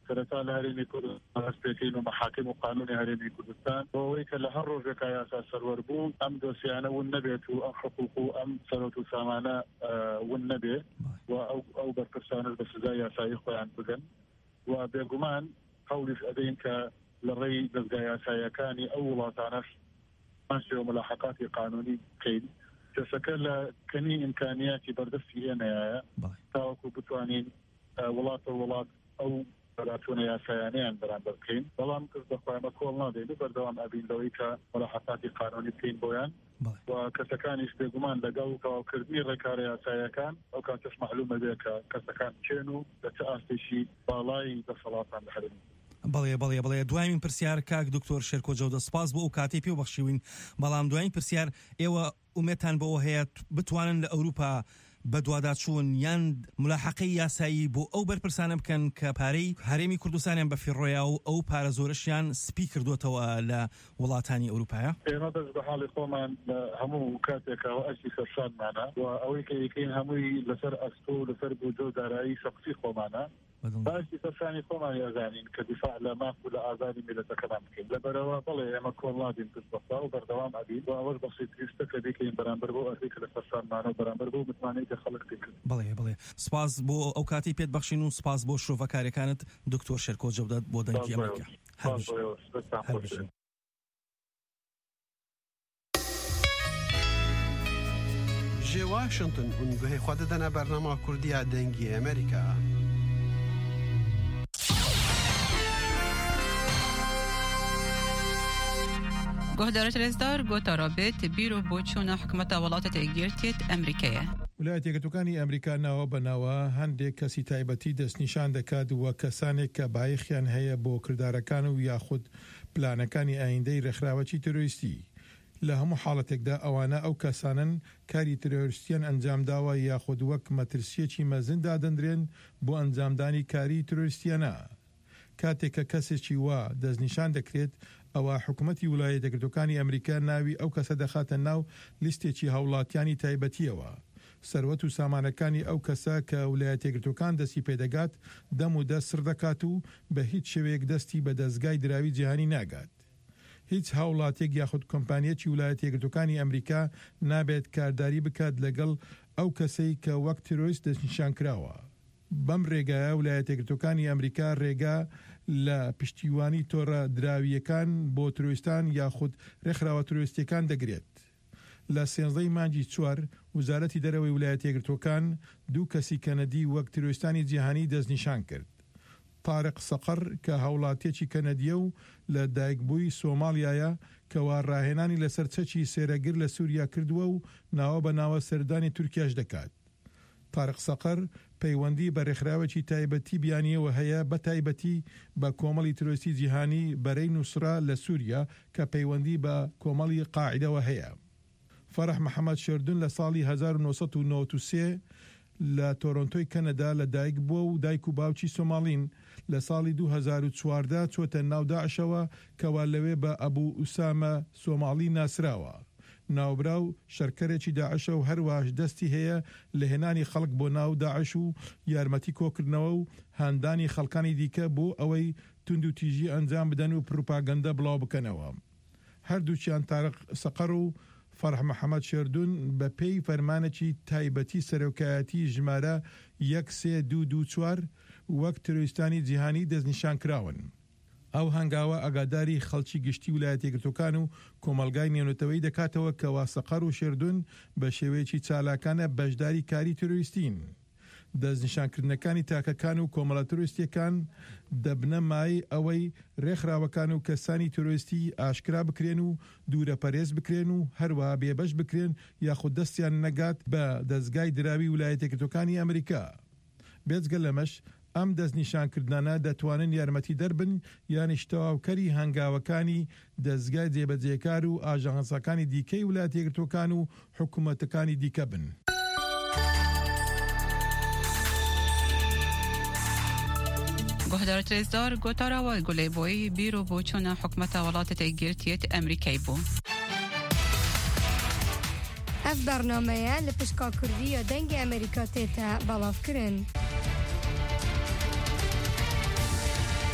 سەرەتا لە هەرێمی کوردستان هەستێکین و مەحاکم و قانونی هەرێمی کوردستان بۆەوەی کە لە هەر ڕۆژێکە یاسا سەروەر بوو ئەم دۆسیانە ون نەبێت و ئەم حقوق و ئەم سەرۆت و سامانە ون نەبێ و ئەو بەرپرسانش بە سزای یاسایی خۆیان بگەن و بێگومان هەوڵیش ئەدەین کە لە ڕێی دەستگای یاساییەکانی ئەو وڵاتانەش ماشێ و ملاحقاتی قانونی بکەین کەسەکە لە کەنی ئیمکانیاتی بەردەستی ئێمەیە تاوەکو بتوانین وڵاتە وڵات ئەو بەراتوونە یاسایانیان بەرامبەر بکەین بەڵام کەس بەخوایمە کۆڵ نادەین و بەردەوام ئەبین لەوەی کە ملاحقاتی قانونی بکەین بۆیان و کەسەکانیش بێگومان لەگەڵ تەواوکردنی ڕێکارە یاساییەکان ئەو کاتەش معلومە بێ کە کەسەکان چێن و لە چه ئاستێکی باڵای دەسەڵاتان بەهرێن. بەڵێ بەڵێ بڵێ دوایمین پرسیار کاک دکتۆر شێرکۆ جەودە سپاس بۆ ئەو کاتەی پێ بەخشیوین بەڵام دوایین پرسیار ئێوە ئومێدتان بەوە هەیە بتوانن لە ئەوروپا بە دوواداچوون یان ملاحقەی یاسایی بۆ ئەو بەرپرسانە بکەن کە پارەی هەرێمی کوردستانیان بە فیڕۆیا و ئەو پارە زۆرەشیان سپی کردوتەوە لە وڵاتانی ئەوروپایە؟ ئێمە بەس بە حاڵی خۆمان هەموو کاتێکەوە ئەشی سەرشانمانە و ئەوەی کە یەکەین هەمووی لەسەر ئەستۆ و لەسەر بوجە و دارایی شەخسی خۆمانە باشی سەرشانی خۆمان یازانین کە دیفاع لە ماف و لە ئازادی میلەتەکەمان بکەین لەبەرەوە بەڵێ ئێمە کۆڵادین پشت بەستا و بەردەوام ئەبین و ئەوەش بەخشی پێشتە کە بکەین بەرامبەر بۆ ئەرزی کە لە سەرشانمانە و بەرامبەر بۆ متمانەی کە خەڵک بکەن. بڵێ بڵێ سپاس بۆ ئەو کاتی پێت بەخشین و سپاس بۆ شرۆڤەکارەکانت دکتۆر شێرکۆ جەودە بۆ دەنگی ئەمریکا. جێ واشنگتن هون گوهی خوا دەدەنە بەرنامە کوردیە دەنگی ئەمریکا. گهدارت رزدار گوتا رابط بیرو بۆچوونە حکومەتە وڵاتە یەکگرتوویەتی ئەمریکایە. ویلایەتە یەکگرتووەکانی ئەمریکا ناوە بەناوە هەندێک کەسی تایبەتی دەستنیشان دەکات وە کەسانێک کە بایەخیان هەیە بۆ کردارەکان و یاخود پلانەکانی ئایندەی ڕێکخراوەی تۆریستی. لە هەموو حاڵەتێکدا ئەوانە ئەو کەسانن کاری تۆریستیان ئەنجامداوە یاخود وەک مەترسیەکی مەزندا دەندرێن بۆ ئەنجامدانی کاری تۆریستیانە. کاتێک کە کەسێکی وا دەستنیشان دەکرێت ئەوە حکوومەتی ویلایەتە یەکگرتووەکانی ئەمریکا ناوی ئەو کەسە دەخاتە ناو لیستێکی هاوڵاتیانی تایبەتیەوە. سەروەت و سامانەکانی ئەو کەسە کە ویلایەتە یەکگرتووەکان دەستی پێدەگات دەم و دەست سڕ دەکات و بە هیچ شێوەیەک دەستی بە دەستگای دراوی جیهانی ناگات. هیچ هاوڵاتێک یاخود کۆمپانیەکی ویلایەتە یەکگرتووەکانی ئەمریکا نابێت کارداری بکات لەگەڵ ئەو کەسەی کە وەک تیرۆریست دەستنیشان کراوە. بەم ڕێگایە ویلایەتە یەکگرتووەکانی ئەمریکا ڕێگا لە پشتیوانی تۆڕە دراویەکان بۆ تروریستان یاخود ڕێکخراوە تروریستیەکان دەگرێت. لە سێنزەی مانگی چوار وزارەتی دەرەوەی ویلایەتە یەکگرتووەکان دوو کەسی کەنەدی وەک تروریستانی جیهانی دەستنیشان کرد. تارق سەقەر کە هاوڵاتیەکی کەنەدیە و لە دایکبووی سۆمالیایە کەوا ڕاهێنانی لەسەر چەکی سێرەگر لە سووریا کردووە و ناوە بە ناوە سەردانی تورکیاش دەکات. تارق سەقەر پەیوەندی بە ڕێکخراوێکی تایبەتی بیانیەوە هەیە بە تایبەتی بە کۆمەڵی تروریستی جیهانی بەرەی نووسرا لە سووریا کە پەیوەندی بە کۆمەڵی قاعیدەوە هەیە. فەرح محەممەد شێردون لە ساڵی هەزار و نۆسەد و نۆڤەت و سێ لە تۆرۆنتۆی کەنەدا لە دایک بووە و دایک و باوکی سۆماڵین لە ساڵی دوو هەزار و چواردە چۆتە ناو داعشەوە کەوا لەوێ بە ئەبوو ئوسامە سۆماڵی ناسراوە. ناوبراو شەرکەرێکی داعشە و هەروەش دەستی هەیە لە هێنانی خەڵک بۆ ناو داعش و یارمەتی کۆکردنەوە و هاندانی خەڵکانی دیکە بۆ ئەوەی تونند و تیژی ئەنجام بدەن و پروپاگەندە بڵاو بکەنەوە. هەردووچیان تارق سەقەر و فەرح محەممەد شێردون بە پێی فەرمانێکی تایبەتی سەرۆکایەتی ژمارە یەک سێ دوو دوو چوار وەک تروریستانی جیهانی دەستنیشان کراون. ئەو هەنگاوە ئەگاداری خەڵکی گشتی ویلایەتە یەکگرتووەکان و کۆمەلگای نێونەتەوەی دەکاتەوە کەوا سەقەر و شێردون بە شێوەیەکی چالاکانە بەشداری کاری تروریستین. دەستنیشانکردنەکانی تاکەکان و کۆمەڵە تروریستیەکان دەبنە مای ئەوەی ڕێکخراوەکان و کەسانی تروریستی ئاشکرا بکرێن و دوورە پەرێز بکرێن و هەروە بێبەش بکرێن یاخود دەستیان نەگات بە دەستگای دراوی ویلایەتە یەکگرتووەکانی ئەمریکا. بێجگە لەمەش ئەم دەستنیشانکردانە دەتوانن یارمەتی دەربن یانی شتەواوکەری هەنگاوەکانی دەستگای جێبەجێکار و ئاژانسەکانی دیکەی ویلایەتە یەکگرتووەکان و حکوومەتەکانی دیکە بن. گهدارت رزدار گوتاراوای گولی بوی بیرو بۆچوونە حکومەتە وڵاتە یەکگرتوویەتی ئەمریکای بوو. ئەف بەرنامەیە لە پشکا کوردیە دەنگی ئەمریکا تێتە بەڵاوکردن.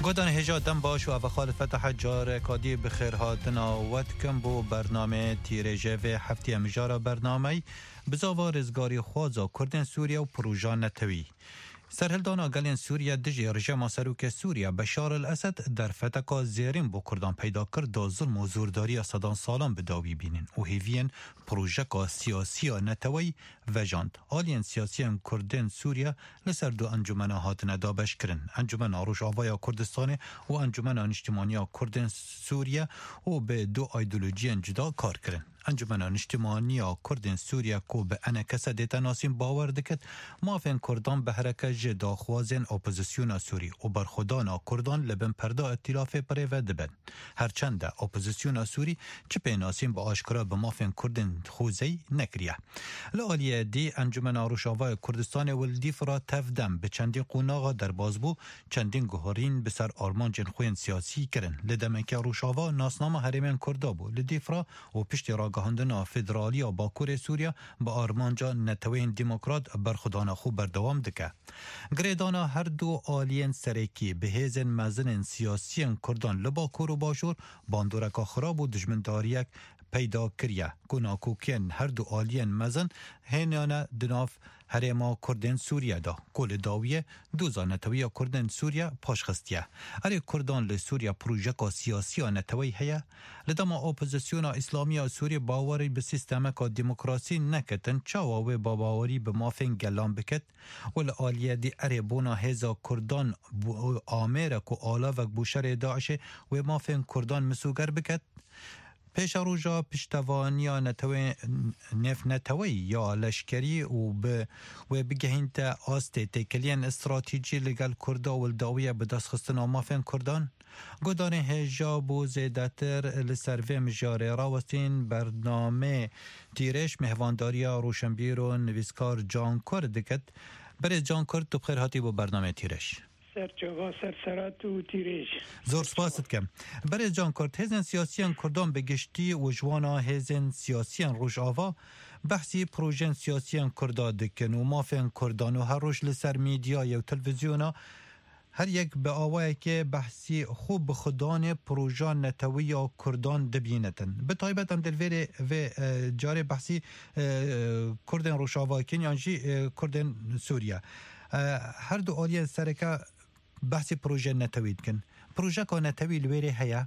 گودان هجا دم باش و افخال فتح جار کادی بخیر هاتنا ود کم بو برنامه تیرجه و هفتی امجار برنامه بزاوا رزگاری خوازا کردن سوریا و پروژان نتوی سرهلدان آگلین سوریا دجی رژیم سروک سوریا بشار الاسد در فتکا زیرین بو کردان پیدا کرد دا ظلم و زورداری صدان سالان بداوی بینین و هیوین پروژکا سیاسی نتوی وجاند آلین سیاسی کردن سوریا لسر دو انجمن هاتن دابش کرن انجمن آروش آوایا کردستان و انجمن اجتماعی کردن سوریا و به دو ایدولوژی جدا کار کرن انجمن اجتماعی کردن سوریا کو به انا کس دیتا ناسیم باور دکت مافین کردان به حرکت جدا خوازن اپوزیسیون سوری و برخودان کردان لبن پردا ائتلاف پره و دبن هرچند اپوزیسیون سوری چه پیناسیم با آشکارا به مافین کردن خوزی نکریه لالیه دی انجمن آروشاوای کردستان ولدی فرا تفدم به چندین قوناغا در بازبو چندین گوهرین به سر آرمان جنخوین سیاسی کرن لدمک آروشاوا ناسنامه هریمن کردابو لدی فرا و پشت راگهاندن فدرالی و باکور سوریا با آرمانجا نتوین دموکرات برخودان خوب بردوام دکه گریدانا هر دو آلین سرکی به هیزن مزن سیاسی کردان لباکور و باشور باندورکا خراب و دجمنداریک پیدا کریه گناکوکین هر دو آلین مزن هنیانه دناف هریما کردن سوریا دا کل داویه دوزا نتوی کردن سوریا پاشخستیه اری کردان لسوریا پروژکا سیاسی نتوی هیا لدما اپوزیسیون اسلامی سوری باوری به سیستمکا دموکراسی نکتن چاواوی با باوری به مافین گلان بکت ول آلیه دی اری بونا هزا کردان آمیرک و آلاوک بوشر داعش و مافین کردان مسوگر بکت پیش روزا پشتوانی نتوی نف نتوی یا لشکری و ب و بگهینت آست تکلین استراتژی لگل کردا و الداویه به دست خستن مافین کردان گودان هجاب و زیدتر لسروی مجاره راوستین برنامه تیرش مهوانداری روشنبیر و نویسکار جان کردکت برای جان کرد تو بخیر هاتی با برنامه تیرش سرچاوا سرسرات و تیرش زور سپاست کم برای جان کرد هزن سیاسیان کردان به گشتی و جوانا هزن سیاسیان روش آوا بحثی پروژن سیاسیان کردا دکن و مافین کردان و هر روش لسر میدیا یا تلویزیونا هر یک به آوایی که بحثی خوب بخدان پروژان نتوی یا کردان دبینتن به طایبت هم دلویر و جاره بحثی کردن روش آوا کنیانجی کردن سوریا هر دو آلیه سرکا بحث پروژه نتوید کن پروژه که نتوی لویره هیا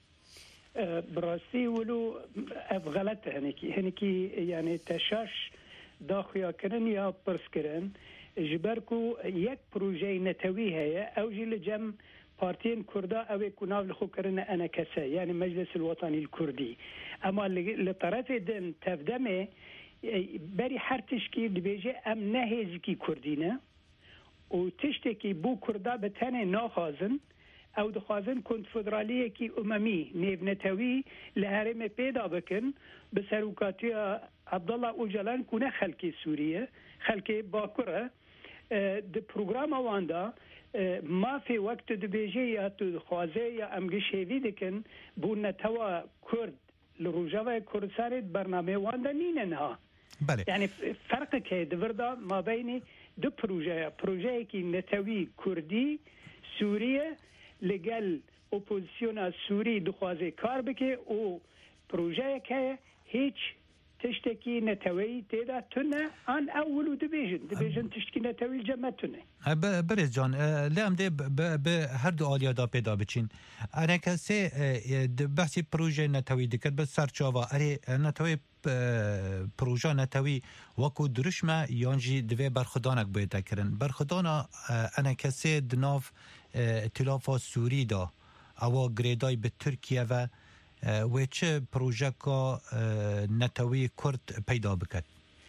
براستی ولو غلط هنکی هنکی یعنی تشاش داخیا کرن یا پرس کرن جبرکو یک پروژه نتوی هیا او جی لجم پارتين كردا أو كناف لخو كرنا أنا كسا يعني مجلس الوطني الكردي أما لطرف دن تفدمه بري حر تشكيل بيجي أم نهيزكي كردينا و تشتكي بو كردا بتاني ناخازن او دخوازن کنفدرالیه کی اممی نیو نتوی لهرم پیدا بکن به سروکاتی عبدالله اوجلان کنه خلکی سوریه خلکی باکره ده پروگرام واندا ما في وقت دبيجي يا تخوازي يا امجي شيفي دكن بو نتوا كرد لروجاوا كردستان برنامه واندا نينها بله. يعني فرق كي دفردا ما بين دو بروجه بروجه كي نتوي كردي سوريا لقال اوبوزيسيون سوري دخوازي كار بكي و بروجه كي هيج تشتكي نتوي تيدا تنا عن اول دبيجن دبيجن تشتكي نتوي الجمع تنا برز جان لام دي بهر دو آليا دا پیدا بچين انا كسي بحثي بروجه نتوي دكت بس سرچاوا اري نتوي پروژه نتوی وکو درشمه یانجی دوی برخدانک باید کرن برخدانا انا کسی دناف ائتلاف سوری دا او گریدای به ترکیه و و چه پروژه که نتوی کرد پیدا بکد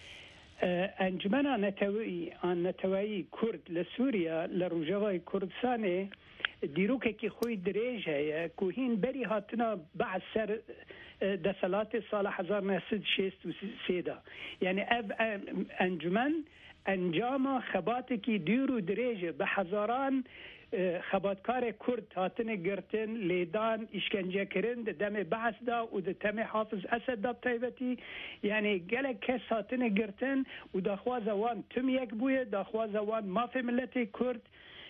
انجمن نتوی آن نتوی کرد لسوریا لروجوای کردستان دیروکه که خوی دریج هیا کوهین بری هاتنا بعد سر دسالات سال هزار و نهصد و شصت و سه دا یعنی اف انجمن انجام خباتی که دیرو دریج به هزاران خباتکار کرد هاتن گرتن لیدان اشکنجه کرن دم بعث دا و دم حافظ اسد دا تایبتی یعنی گله کس هاتن گرتن و داخواز وان تم یک بویه داخواز وان ماف ملت کرد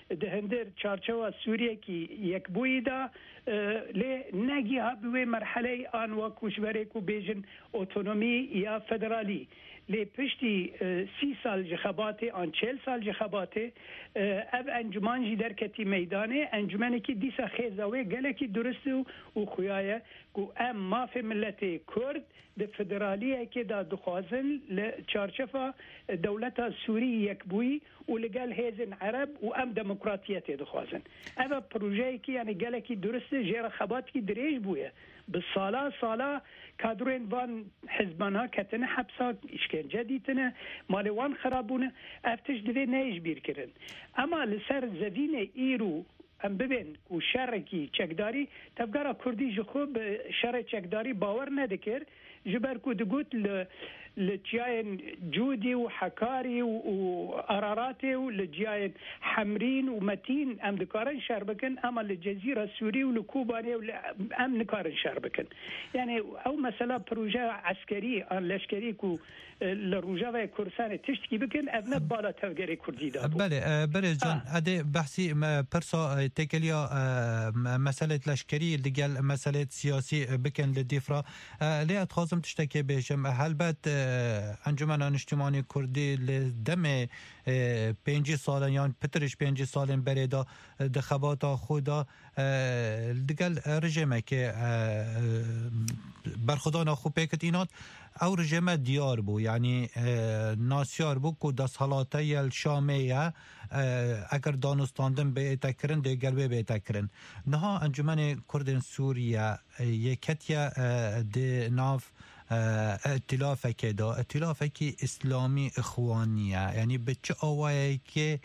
دهندر چارچوا سوریه کی یک بویدا لی نگی ها به مرحله آن و کشوره کو بیجن اتونومی یا فدرالی لی پشتی سی سال جخباته آن چهل سال جخباته اب انجمان جی در کتی میدانه انجمنی که دیسا خیزاوه گله کی درست و خویایه کو ام ماف ملت کرد د فدرالیه که دا دخوازن لچارچفا دولت سوری یک بوی و لگل هیزن عرب و ام دموکراتیت دخوازن اما پروژه که یعنی گله کی درست جیر خبات کی دریج بویه بالصاله صاله کادرین وان حزبانها کتنه حبسا اشکنجه دیتنه مال وان خرابونه افتش دوی نیج بیر کرن اما لسر زوین ایرو ام ببین و شرکی چکداری تفگارا کردی جخوب شر چکداری باور ندکر جبر کو دگوت ل لجاين جودي وحكاري وقراراتي ولجاين حمرين ومتين ام دكارن شربكن اما للجزيره السوريه ولكوباني ام نكارن شربكن يعني او مثلا بروجه عسكري ان لشكري كو لروجا كورسان تشتكي بكن ابنا بالا تفجري كردي دا بله برز جان ادي بحثي برسا تكليا مساله لشكري ديال مساله سياسي بكن للدفرا ليه تخازم تشتكي بهشم هل بد انجمن اجتماعی کردی لدم پنج سال یا پترش پنج سال بردا دخبات خدا دیگر رژیمه که برخودان خوب پیکت اینات او رژیم دیار بو یعنی ناسیار بو که دست حالاته یل شامیه اگر دانستاندن به تکرن دیگر به تکرن نها انجمن کردن سوریه یکتیا ده ناف ائتلاف که دا ائتلاف که اسلامی اخوانیه یعنی به چه آوایی که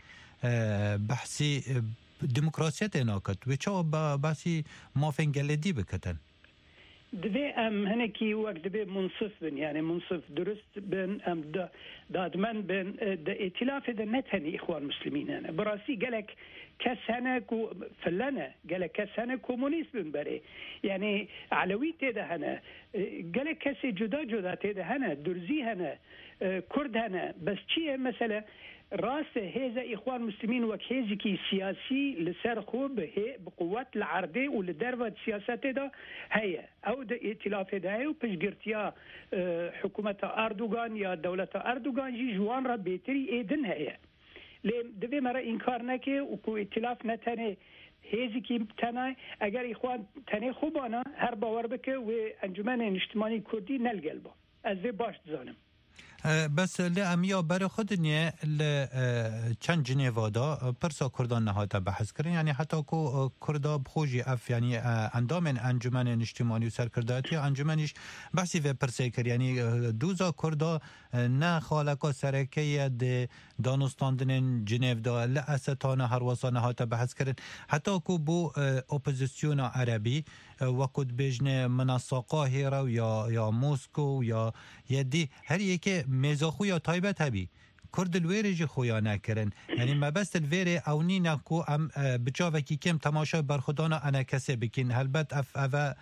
بحثی دموکراسیت ناکد و چه بحثی مافنگلدی بکتن دبي ام هنكي وقت دبي منصف بن يعني منصف درست بن ام دادمن بن ائتلاف ده نتني اخوان مسلمين انا براسي قالك كسنه كو فلنا قالك كسنه كومونيست بن بري يعني علوي تده هنا قالك كسي جدا جدا تده هنا درزي هنا كرد هنا بس شيء مثلا راس هذا إخوان مسلمين وكهذي كي سياسي لسر خوب هي بقوة العرضة ولدرجة سياسات ده هي أو ده ائتلاف ده هي وبشجرتيا حكومة أردوغان يا دولة أردوغان جي جوان را بيتري إيدن هي لم دبي مرة إنكار نكى وكو ائتلاف نتنه هذي كي تنا أجر إخوان تنا خوبانا هر باور بك وأنجمن اجتماعي كردي نلقلبه از باش زانم بس لأمیا برای خود نیه چند جنیوا دا پرسا کردان نهاتا بحث کرن یعنی حتی که کردا بخوشی اف یعنی اندام انجمن اجتماعی و سرکرداتی انجمنش بحثی و پرسه کر یعنی دوزا کردا نه خالقا سرکیه ده دانستاندن جنیو دا لأستان هر واسا نهاتا بحث کرن حتی که بو اپوزیسیون عربی وقت بجنه مناسقا هیرو یا یا موسکو یا یدی هر یکی میزاخو یا تایبت هبی کرد الویرج خویا نکرن یعنی مبست الویره او نینا کو ام بچاوکی کم تماشا برخودانا انا کسی بکن هلبت اف اف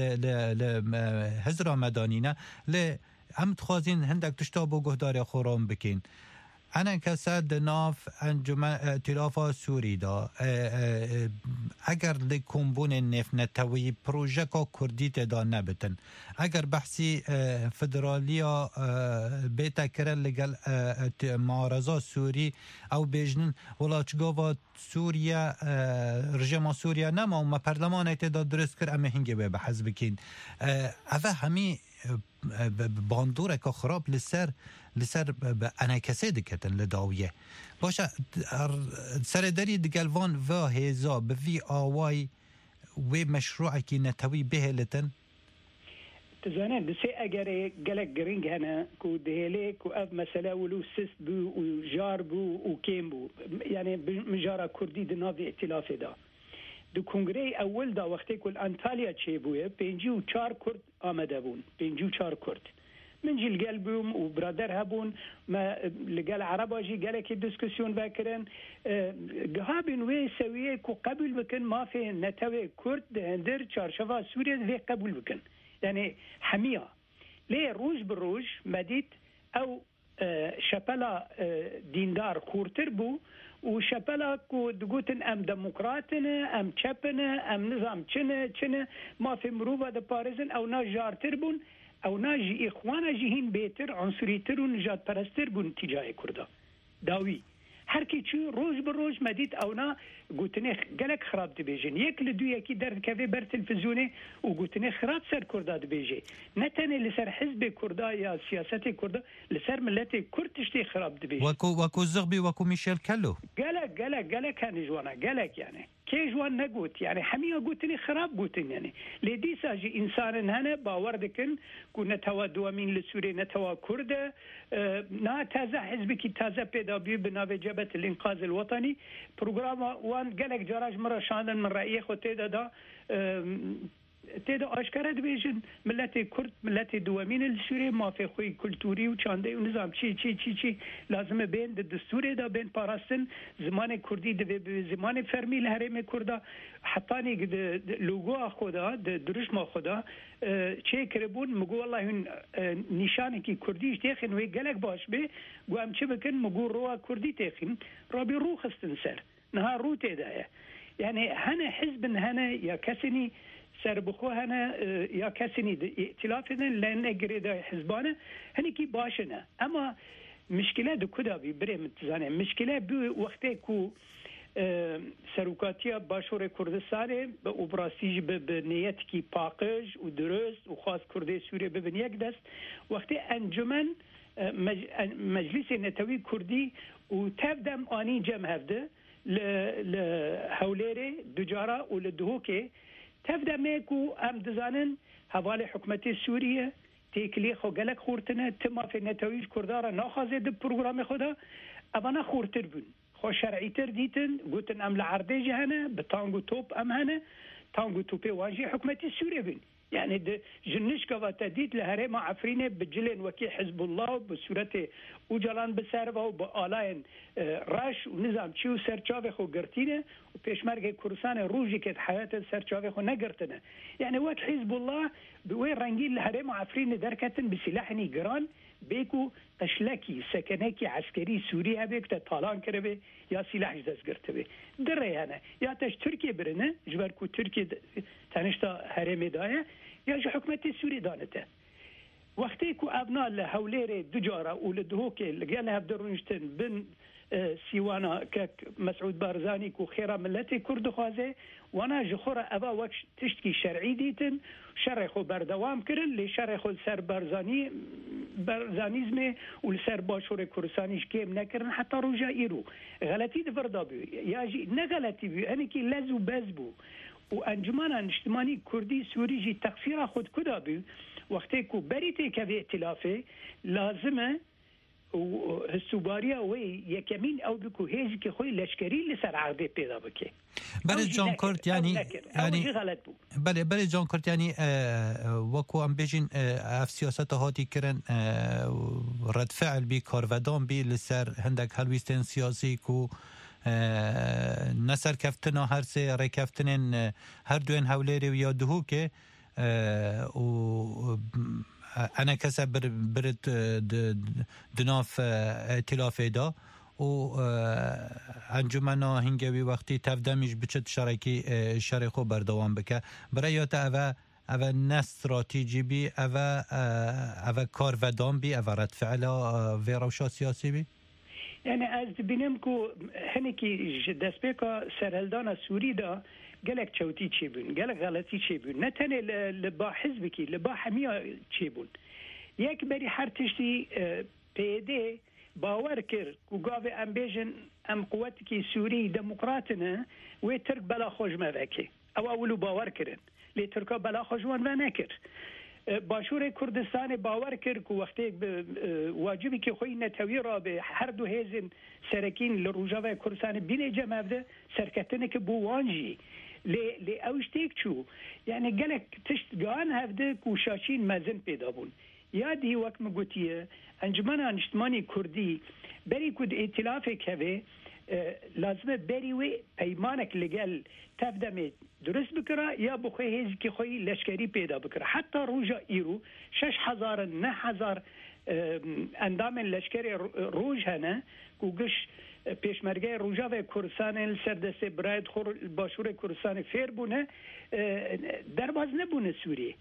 ل هزرا مدانینا ل ام تخوازین هندک تشتابو گهدار خورام بکن انا کسد ناف انجمن ائتلاف سوری دا اگر لکمبون نف نتوی پروژه کا کردی تدا نبتن اگر بحثی فدرالیا بیتا کرن لگل معارضه سوری او بیجنن ولا چگاوا سوریا رژیم سوریا نما و پرلمان اتدا درست کر اما هنگی به بحث بکین اوه همی باندوره که خراب لسر لسر انا کسی دکتن لداویه باشه سرداری دگلوان و هزا به وی آوای و مشروعی که نتوی به لتن تزانين دسي اگر قالك جرينج هنا كو دهليك واف مساله ولو سيس بو وجار بو وكيم بو يعني مجارة كردي دنافي ائتلاف دا دو کنگره اول دا وقتی که انتالیا چه بویه پنجی و چار کرد آمده بون پنجی و چار کرد من جی لگل بوم و برادر هبون ما لگل عربا جی گله که دیسکسیون بکرن گهابین وی سویه که قبول بکن ما فی نتوه کرد دهندر چارشفا سوریه وی قبول بکن یعنی حمیه لی روز بروز مدید او شپلا دیندار خورتر بو وشبلك ودقوتن ام ديمقراطنا ام تشبنا ام نظام تشنا تشنا ما في مروفه د باريزن او ناجار تربون او ناجي اخوانا جهين بيتر عنصري تر ونجات پرستر بون تجاه كردا داوي هر کی چی روز به روز مدید اونا گوتنه گلک خراب دبیجن یک لدو یکی در کافه بر تلفزیونه و گوتنه خراب سر کردا دبیجه نه تنه لسر حزب کردا یا سیاست کردا لسر ملت کرد تشتی خراب دبیجه وکو وکو زغبی وکو میشل کلو گلک گلک گلک هنی جوانا گلک یعنی کی جوان نگوت يعني حميه قوتني خراب قوتني يعني لدي ساجي انسان هنا باور دكن كنا توا دوامين لسوري نتوا كرده اه نا تازه حزبك تازه بيدا بي بناوي جبهه الانقاذ الوطني برنامج وان قالك جراج مره شاندن من رايه خوته دا اه تيدا اشكره دبيجن ملتي كرد ملتي دوامين السوري ما في خوي كلتوري وشاندي ونظام شي شي شي شي لازم بين الدستور دا بين باراستن زمان كردي زمان فرمي الهرم كردا حطاني لوغو خدا درش ما خدا چه کربون مگو والله نشانه کی کردیش تخن و گلک باش به گوام چه بکن مگو رو کردی تخن رابي رو خستن سر نها رو تدايه يعني هنا حزب هنا يا كسني سر بخو هنا یا کسی نید ائتلافنا لان اجريدا حزبانه هني کی باشنه اما مشكله دو كدا بي بري متزانه مشكله بو وقتی کو سروکاتیا باشور کردستان و براسیج به نیت کی پاکج و درست و خاص کرده سوریه ببین یک دست وقتی انجمن مجلس نتوی کردی و تبدم آنی جمع هفته ل هوليري دجارة ولدهوكي تبدأ ميكو أم دزانن حوالي حكومتي السورية تيكلي خو قلق خورتنا تما في نتويج كردارة ناخذ دي برنامج خدا أبانا خورتر بون خو شرعي تر ديتن قوتن أم لعردي هنا بتانجو توب أم هنا تانجو توبي واجي حكومتي السورية بون يعني جنش كواتديت لهرم عفرينه بجلن وكي حزب الله بصورته وجلان بسربه وبآلاين راش ونظام تشيو سرچاوه خو قرتينه وبيشمرق كورسان روجي كت حياة سرچاوه خو نقرتنه يعني وقت حزب الله بوي رنجين لهرم عفرينه دركتن بسلاحني قران بيكو قشلكي سكنكي عسكري سوري هبك تطالان كربه يا سلاح جدز قرتبه دري هنا يا تش تركيا برنه جبركو تركيا تنشتا هرمي دايه يا جو حكومتي سوري دانته وقتی کو ابنا لهوليري دجاره ولدهوكي لقالها بدرونشتن بن سيوانا كك مسعود بارزاني كو خيرا ملتي كرد خوازه وانا جخورا ابا وقت تشتكي شرعي ديتن شرخو بردوام كرن لشرخو سر بارزاني بارزانيزمه ولسر باشور كورسانيش كيم نكرن حتى رجا ايرو غلطي دفردابو ياجي نغلطي بي انكي لازو بزبو وانجمان اجتماعي كردي سوري جي تقصير خود كدابو وقتی کو بریتی که ائتلافه لازمه و هستوباریا وی یکمین او بکو هیچ که خوی لشکری لسر عقده پیدا بکه بله جان کورت یعنی یعنی غلط بود بله بله جان کورت یعنی وکو ام بیجین اف سیاست هاتی کرن رد فعل بی کارودان بی لسر هندک هلویستن سیاسی کو نسر کفتنا هر سه رکفتنن هر دوین هوليري و یا دهو که و انا كسب برد دناف ائتلاف دا و انجمنا هنگوی وقتی تفدمیش بچت شرکی شرخو بردوام بکه برای تا اوه اوه نه استراتیجی بی اوه اوه کار ودام بی اوه رد فعلا وی روشا سیاسی بی يعني از ببینم که هنکی دست بکا سرهلدان سوری دا قالك تشوتي تشيبون قالك غلطي تشيبون نتني لبا حزبك لبا حميه تشيبون ياك بري حرتشتي بيدي باور كر وقاوي ام بيجن ام قوتك سوري ديمقراطنا ويترك بلا خوش ما ذاكي او اولو باور كرن لي تركا بلا خوش وان ما نكر باشور كردستان باور كر كو وقتك واجبي كي خوي نتويرا بهر دو هيزن سركين لروجاوا كردستان بين جماعه سركتنك بوانجي ل ل اوشتيك شو يعني قالك تشتغان هفدك وشاشين مازن پیدا بون يادي وقت مگوتيه انجمن اجتماعي كردي بري كود ائتلافك هبه لازم بری و پیمانک لگل تفدم درست بکره یا بخوی هیچ که خوی لشکری پیدا بکره حتی روزا ایرو شش هزار نه هزار اندام لشکری روج هنه کوگش پیشمرگه روجاوی کردستان سردست براید خور باشور کردستان فیر بونه درباز نبونه سوریه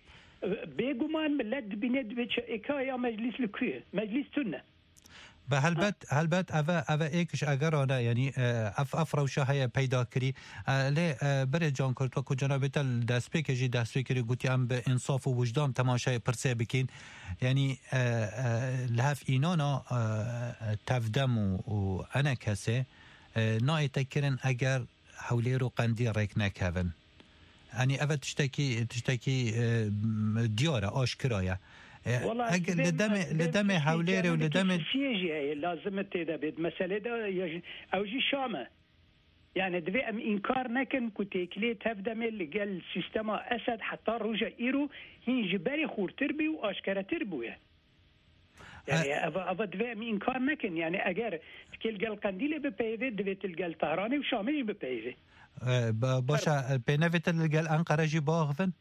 بگمان ملت بینه دوی چه اکا یا مجلس لکویه مجلس تونه به هلبت هلبت اوه اوه ایکش اگر آنه یعنی اف افروشه های پیدا کری لی بره جان کرد و که جنابه تل دست پیکجی دست پیکری گوتی هم به انصاف و وجدان تماشای پرسه بکین یعنی لحف اینانا تفدم و انا کسه نای تکرن اگر حولی رو قندی ریک نکهون یعنی اوه تشتکی تشتکی دیاره آشکرایه اگر لدم لدم حوليري ولدم سيجي لازم تدبد مساله ده اوجي شامه يعني دبي ام انكار نكن كتيكلي تفدم اللي قال سيستم اسد حتى رجع ايرو هي جبري خور تربي واشكره تربويه يعني ابا ابا دبي ام انكار نكن يعني اگر تكل قال قنديله ببيفي دبي تلقى طهراني وشامي ببيفي باشا بينفت اللي قال انقره جي باغفن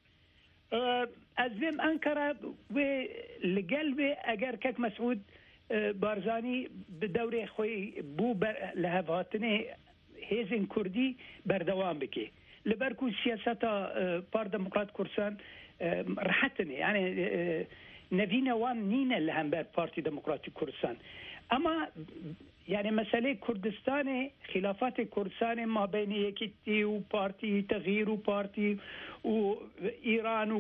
از بیم انکره و لقلبه اگر کک مسعود بارزانی به دوره خوی بو لهواتنه هیزن کردی بردوام بکی لبرکو سیاستا پار دموکرات کردستان راحتنه یعنی نوین وان نینه لهم بر پارتی دموکراتی کردستان اما يعني مسألة كردستان خلافات كردستان ما بين يكتي وبارتي تغيير وبارتي وإيران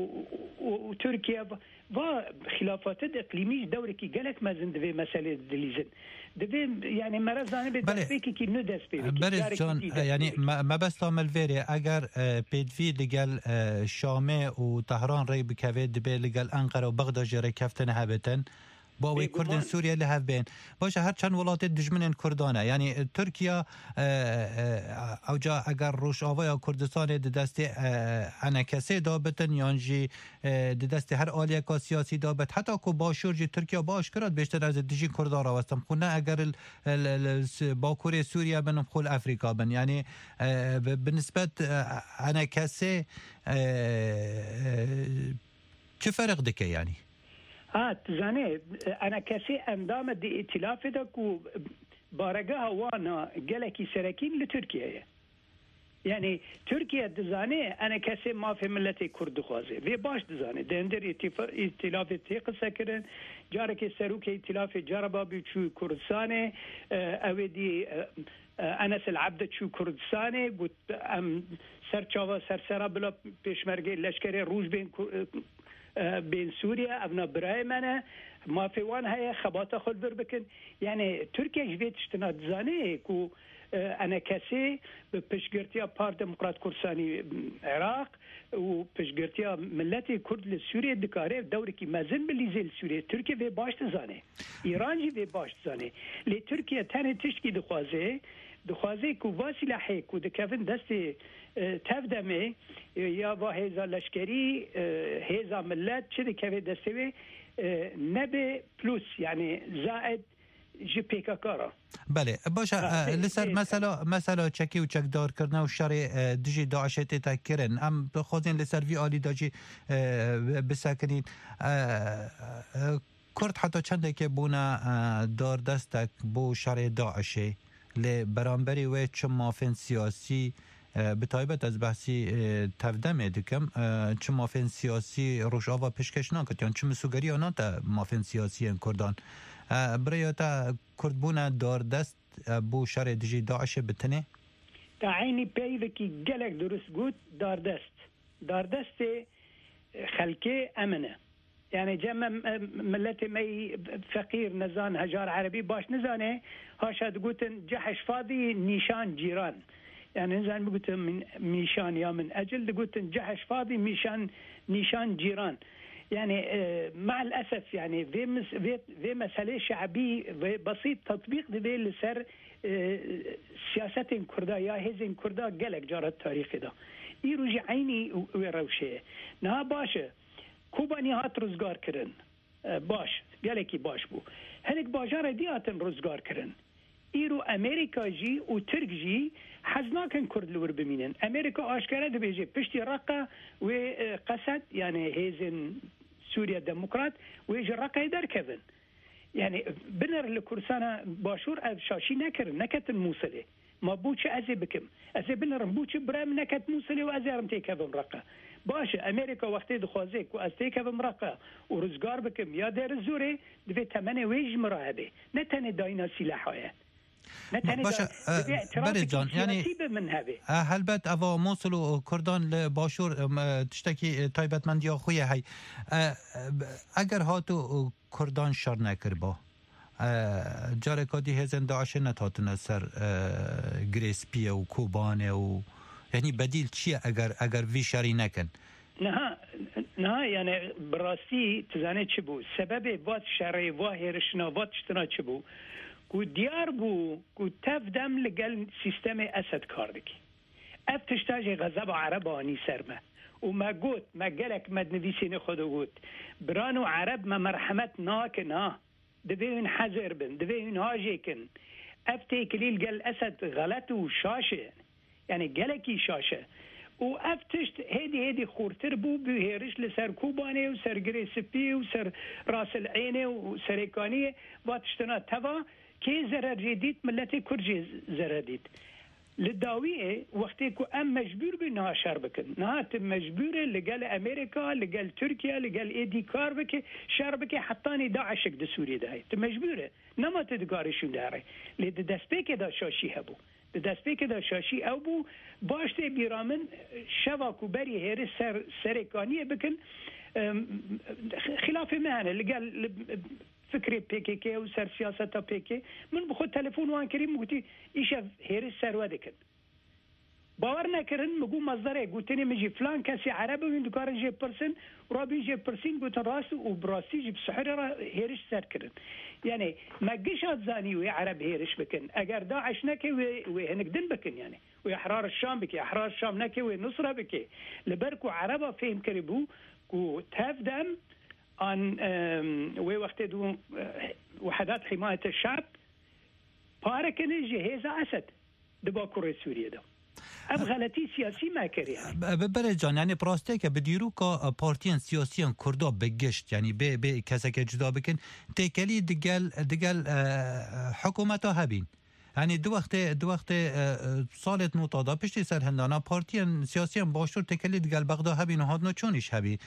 وتركيا وخلافات إقليمية دوري كي قالك ما زند في مسألة دليزن دبي يعني مرزانه بدسبيكي كي ندس بيكي برز جان يعني ما بس تعمل فيري اگر بيدفي لقال شامه وطهران ري بكافي دبي لقال أنقرة وبغداد جري كفتن هابتن باوی کردن سوریه لحظ بین باشه هر چند ولایت دشمن کردانه یعنی ترکیه اوجا اگر روش آوای کردستان دست انکسه دابتن یانجی دست هر آلیه که سیاسی دابت حتی که باشور جی ترکیه باش کرد بیشتر از دیجی کردان را وستم خونه اگر باکور سوریه بنم خول افریقا بن یعنی بنسبت انکسه چه فرق دکه یعنی ها تزاني انا كسي اندام دي ائتلاف دكو بارقها وانا قالكي سراكين لتركيا يعني تركيا دزاني انا كسي ما في ملتي كرد خوازي في باش دزاني دندر ائتلاف تيق سكرن جارك سروك ائتلاف جربا بيشو كردستاني اودي انس العبد شو كردستاني قلت ام سرچاوا سرسرا بلا پیشمرگه لشکر روج بين بين سوريا ابنا براي منا ما في وان هي خباطه خل بربكن يعني تركيا جبت اشتنا زاني كو انا كسي بشجرتيا بار ديمقراط كردستاني عراق وبشجرتيا ملتي كرد لسوريا دكاري دوري كي مازن باللي زي سوريا تركيا في باش تزاني ايران جي في باش تزاني لي تركيا تاني تشكي دخوازي دخوازي كو واسيله حيك ودكافن دستي تفدمه یا با هیزا لشکری هیزا ملت چه دکوه دستوی نبه پلوس یعنی زائد جی پیکاکارا بله باشه لسر مثلا مثلا چکی و چکدار کردن و شر دجی داعشتی تکرن ام بخوازین لسر وی آلی داجی بسکنین کرد حتی چنده که بونا دار دستک بو شر داعشی لی برانبری و چه مافن سیاسی بتایبت از بحثی تفدمه دکم چه مافن سیاسی روشاوا پیشکش نکرد یعنی چه مسوگری آنها تا مافن سیاسی کردان برای تا کردبونه دار دست بو شر دیجی داعش بتنه تا عینی پیوه که گلک درست گود دار دست دار دست خلکه امنه يعني جمع ملتي مي فقير نزان هجار عربي باش نزانه هاشا تقولن جحش فاضي نيشان جيران يعني نزان بقولن من ميشان يا من أجل قلتن جحش فاضي ميشان نيشان جيران يعني مع الأسف يعني في مس في في مسألة شعبي بسيط تطبيق ذي لسر سياسات كردا يا هزين كردا قالك جرى التاريخ ده يرجع عيني ويروشه نه باشه کوبانی هات روزگار کردن باش گله کی باش بو هنک باجار دیاتن روزگار کردن ایرو امریکا جی و ترک جی حزناکن کرد لور بمینن امریکا آشکاره ده بیجه پشتی رقه و قصد یعنی هیزن سوريا ديمقراط ويجي رقي در كفن يعني بنر لكرسانا باشور اف شاشي نكر نكت الموصله ما بوش ازي بكم ازي بنر بوش برام نكت موصله وازي رمتي كفن رقه باش امريكا وقتی دخوازیک و از تیک و مرقه و روزگار بکم یا در زوره دوی تمنه ویج مراهبه نه تنه داینا سلاحایه نه تنه بری جان یعنی هلبت اوا موصل و کردان لباشور تشتکی تایبتمندی خویه هی اگر هاتو کردان شر نکر با جاره کادی هزن داعش نتاتونه سر گریسپیه و کوبانه و یعنی بدیل چیه اگر اگر وی شری نکن نه نه یعنی براستی تزانه چه بو سبب وات شری و هرشنا وات شتنا چه بو کو دیار بو کو تفدم لگل سیستم اسد کاردکی اف تشتاج غضب عربانی سرمه و ما گوت ما گلک مدنویسین خودو گوت برانو عرب ما مرحمت ناکنا دوین حذر بن دوین هاجی کن اف تیکلیل گل اسد غلط و شاشه يعني جلكي شاشة وأفتشت هدي هدي خورتر بو بهيرش لسر كوباني وسر جريسبي وسر راس العيني وسريكانية واتشتنا توا كي زرر جديد ملتي كرجي زرديد للداوية وقتيكو أم مجبور بنها شربكن نهات مجبورة لقال أمريكا لقال تركيا لقال إيدي كاربك شربك حطاني داعشك دا سوريا داهي مجبورة نما تدقارشون داري لدى دستيك دا شاشي هبو دست به که دا شاشی او بو باشته بیرامن شواکو بری هیره سر سرکانیه بکن خلاف مهنه لگل فکر پیکی که و سر سیاستا پیکی من بخود تلفون وان کریم گوتی ایشا هیره سروا دکن باور نکردن مگو مصدره گوتنی مجی فلان کسی عربه وین دکارن جه پرسن رابین جه پرسین گوتن راست و براستی جه بسحره را هیرش سر کردن يعني ما قشات زاني ويا عرب هيرش بكن اگر داعش نكي وهنقدن بكن يعني ويا احرار الشام بكي احرار الشام نكي ونصره بكي لبركو عربا فهم كربو كو تفدم عن وي وقت دو وحدات حمايه الشعب باركن جهاز اسد دبا كوري سوريا ده اب غلطی سیاسی ما کریه ببره جان یعنی پراسته که بدیرو که پارتیان سیاسیان کردا بگشت یعنی به به کسی که جدا بکن تکلی دگل دگل حکومت ها هبین یعنی دو وقت دو وقت سالت نوتادا پشتی سر هندانا پارتیان سیاسیان باشور تکلی دگل بغدا هبین و هادنو چونیش هبی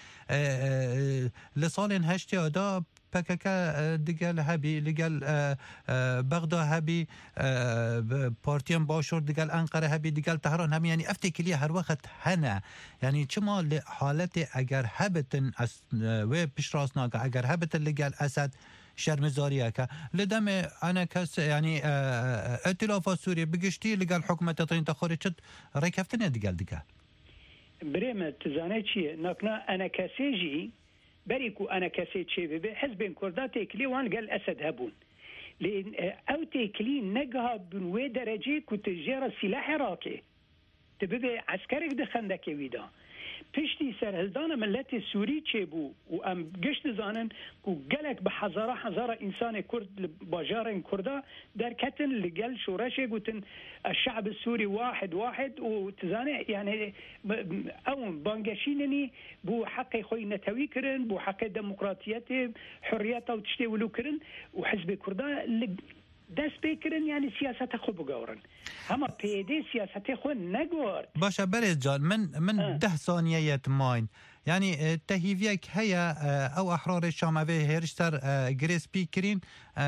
لسال هشتی آدا پککا دیگل هبی لگل بغدا هبی پارتیان باشور دیگل انقره هبی دیگل تهران هبی یعنی افتی کلیه هر وقت هنه یعنی چما حالت اگر هبتن و پیش راست ناگه اگر هبتن لگل اسد شرمزاریه که لدم انا کس یعنی ائتلاف سوریه بگشتی لگل حکومت ترین تخوری چد ریکفتنه دیگل دیگه بريمة تزاني چیه ناکنا انا کسی جی بريكو انا كسي تشي بي حزب كردات تكلي وان قال اسد هبون لان او تكلي نجها بنوي درجه كتجاره سلاح راكي تبي عسكرك دخندك ويدا پشتی سرهزدان ملت سوری چه بو و ام گشت زانن کو گلک به هزاره هزاره انسان کرد باجار کردا در کتن لگل شورش گوتن الشعب السوري واحد واحد وتزانه يعني او بانگشیننی بو حق خوی نتوی کرن بو حق دموکراتیت حریت او تشتی ولو کرن و حزب کردا دست بکرن یعنی سیاست خوب بگورن اما پیده سیاست خوب نگور باشه برز جان من من اه. ده ثانیه ماین یعنی تهیویک هیا او احرار شاموه هرشتر گریس بیکرین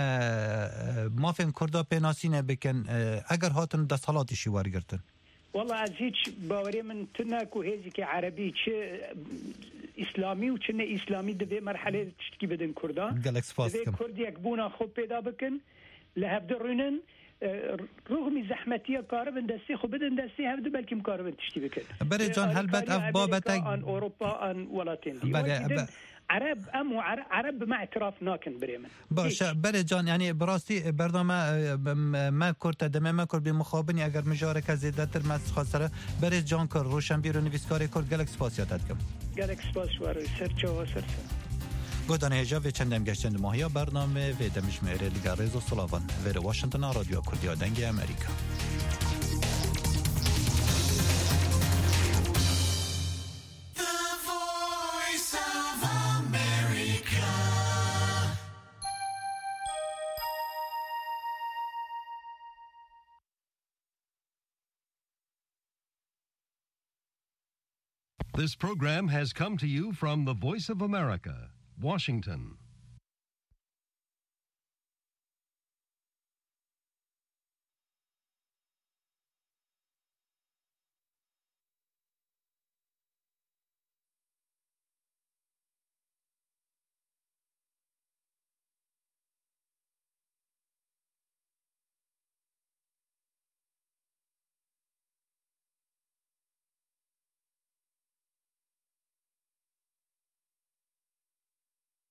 ما فهم کردا پیناسینه بکن اگر هاتن دست حالاتشی وارگرتن والله از هیچ باوری من تنکو هیزی که عربی چه اسلامی و چه نه اسلامی دوی مرحله تشتکی بدن کردا دوی کرد یک بونا خوب پیدا بکن لهف درونن رغم زحمتیه کاربن دستی خو بدن دستی هفته بلکه کاربن تشتی بکن برای جان هلبت اف بابت آن اروپا آن ولاتین دی عرب ام عرب مع اعتراف ناکن بريمن باشه برای جان یعنی براستی برنامه ما کرد دمه ما کرد بمخابنی اگر مشارکت زیاده تر مس خاطره برای جان کار روشنبیر و نویسکاری کرد گلکس پاسیات کم گلکس پاس وار سرچ و سرچ گودان هجا و چندم گشتند ماهیا برنامه و دمش میره لیگا ریزو سلاوان و واشنگتن رادیو کردی دنگ امریکا The Voice of America This program has come to you from the Voice of America, Washington.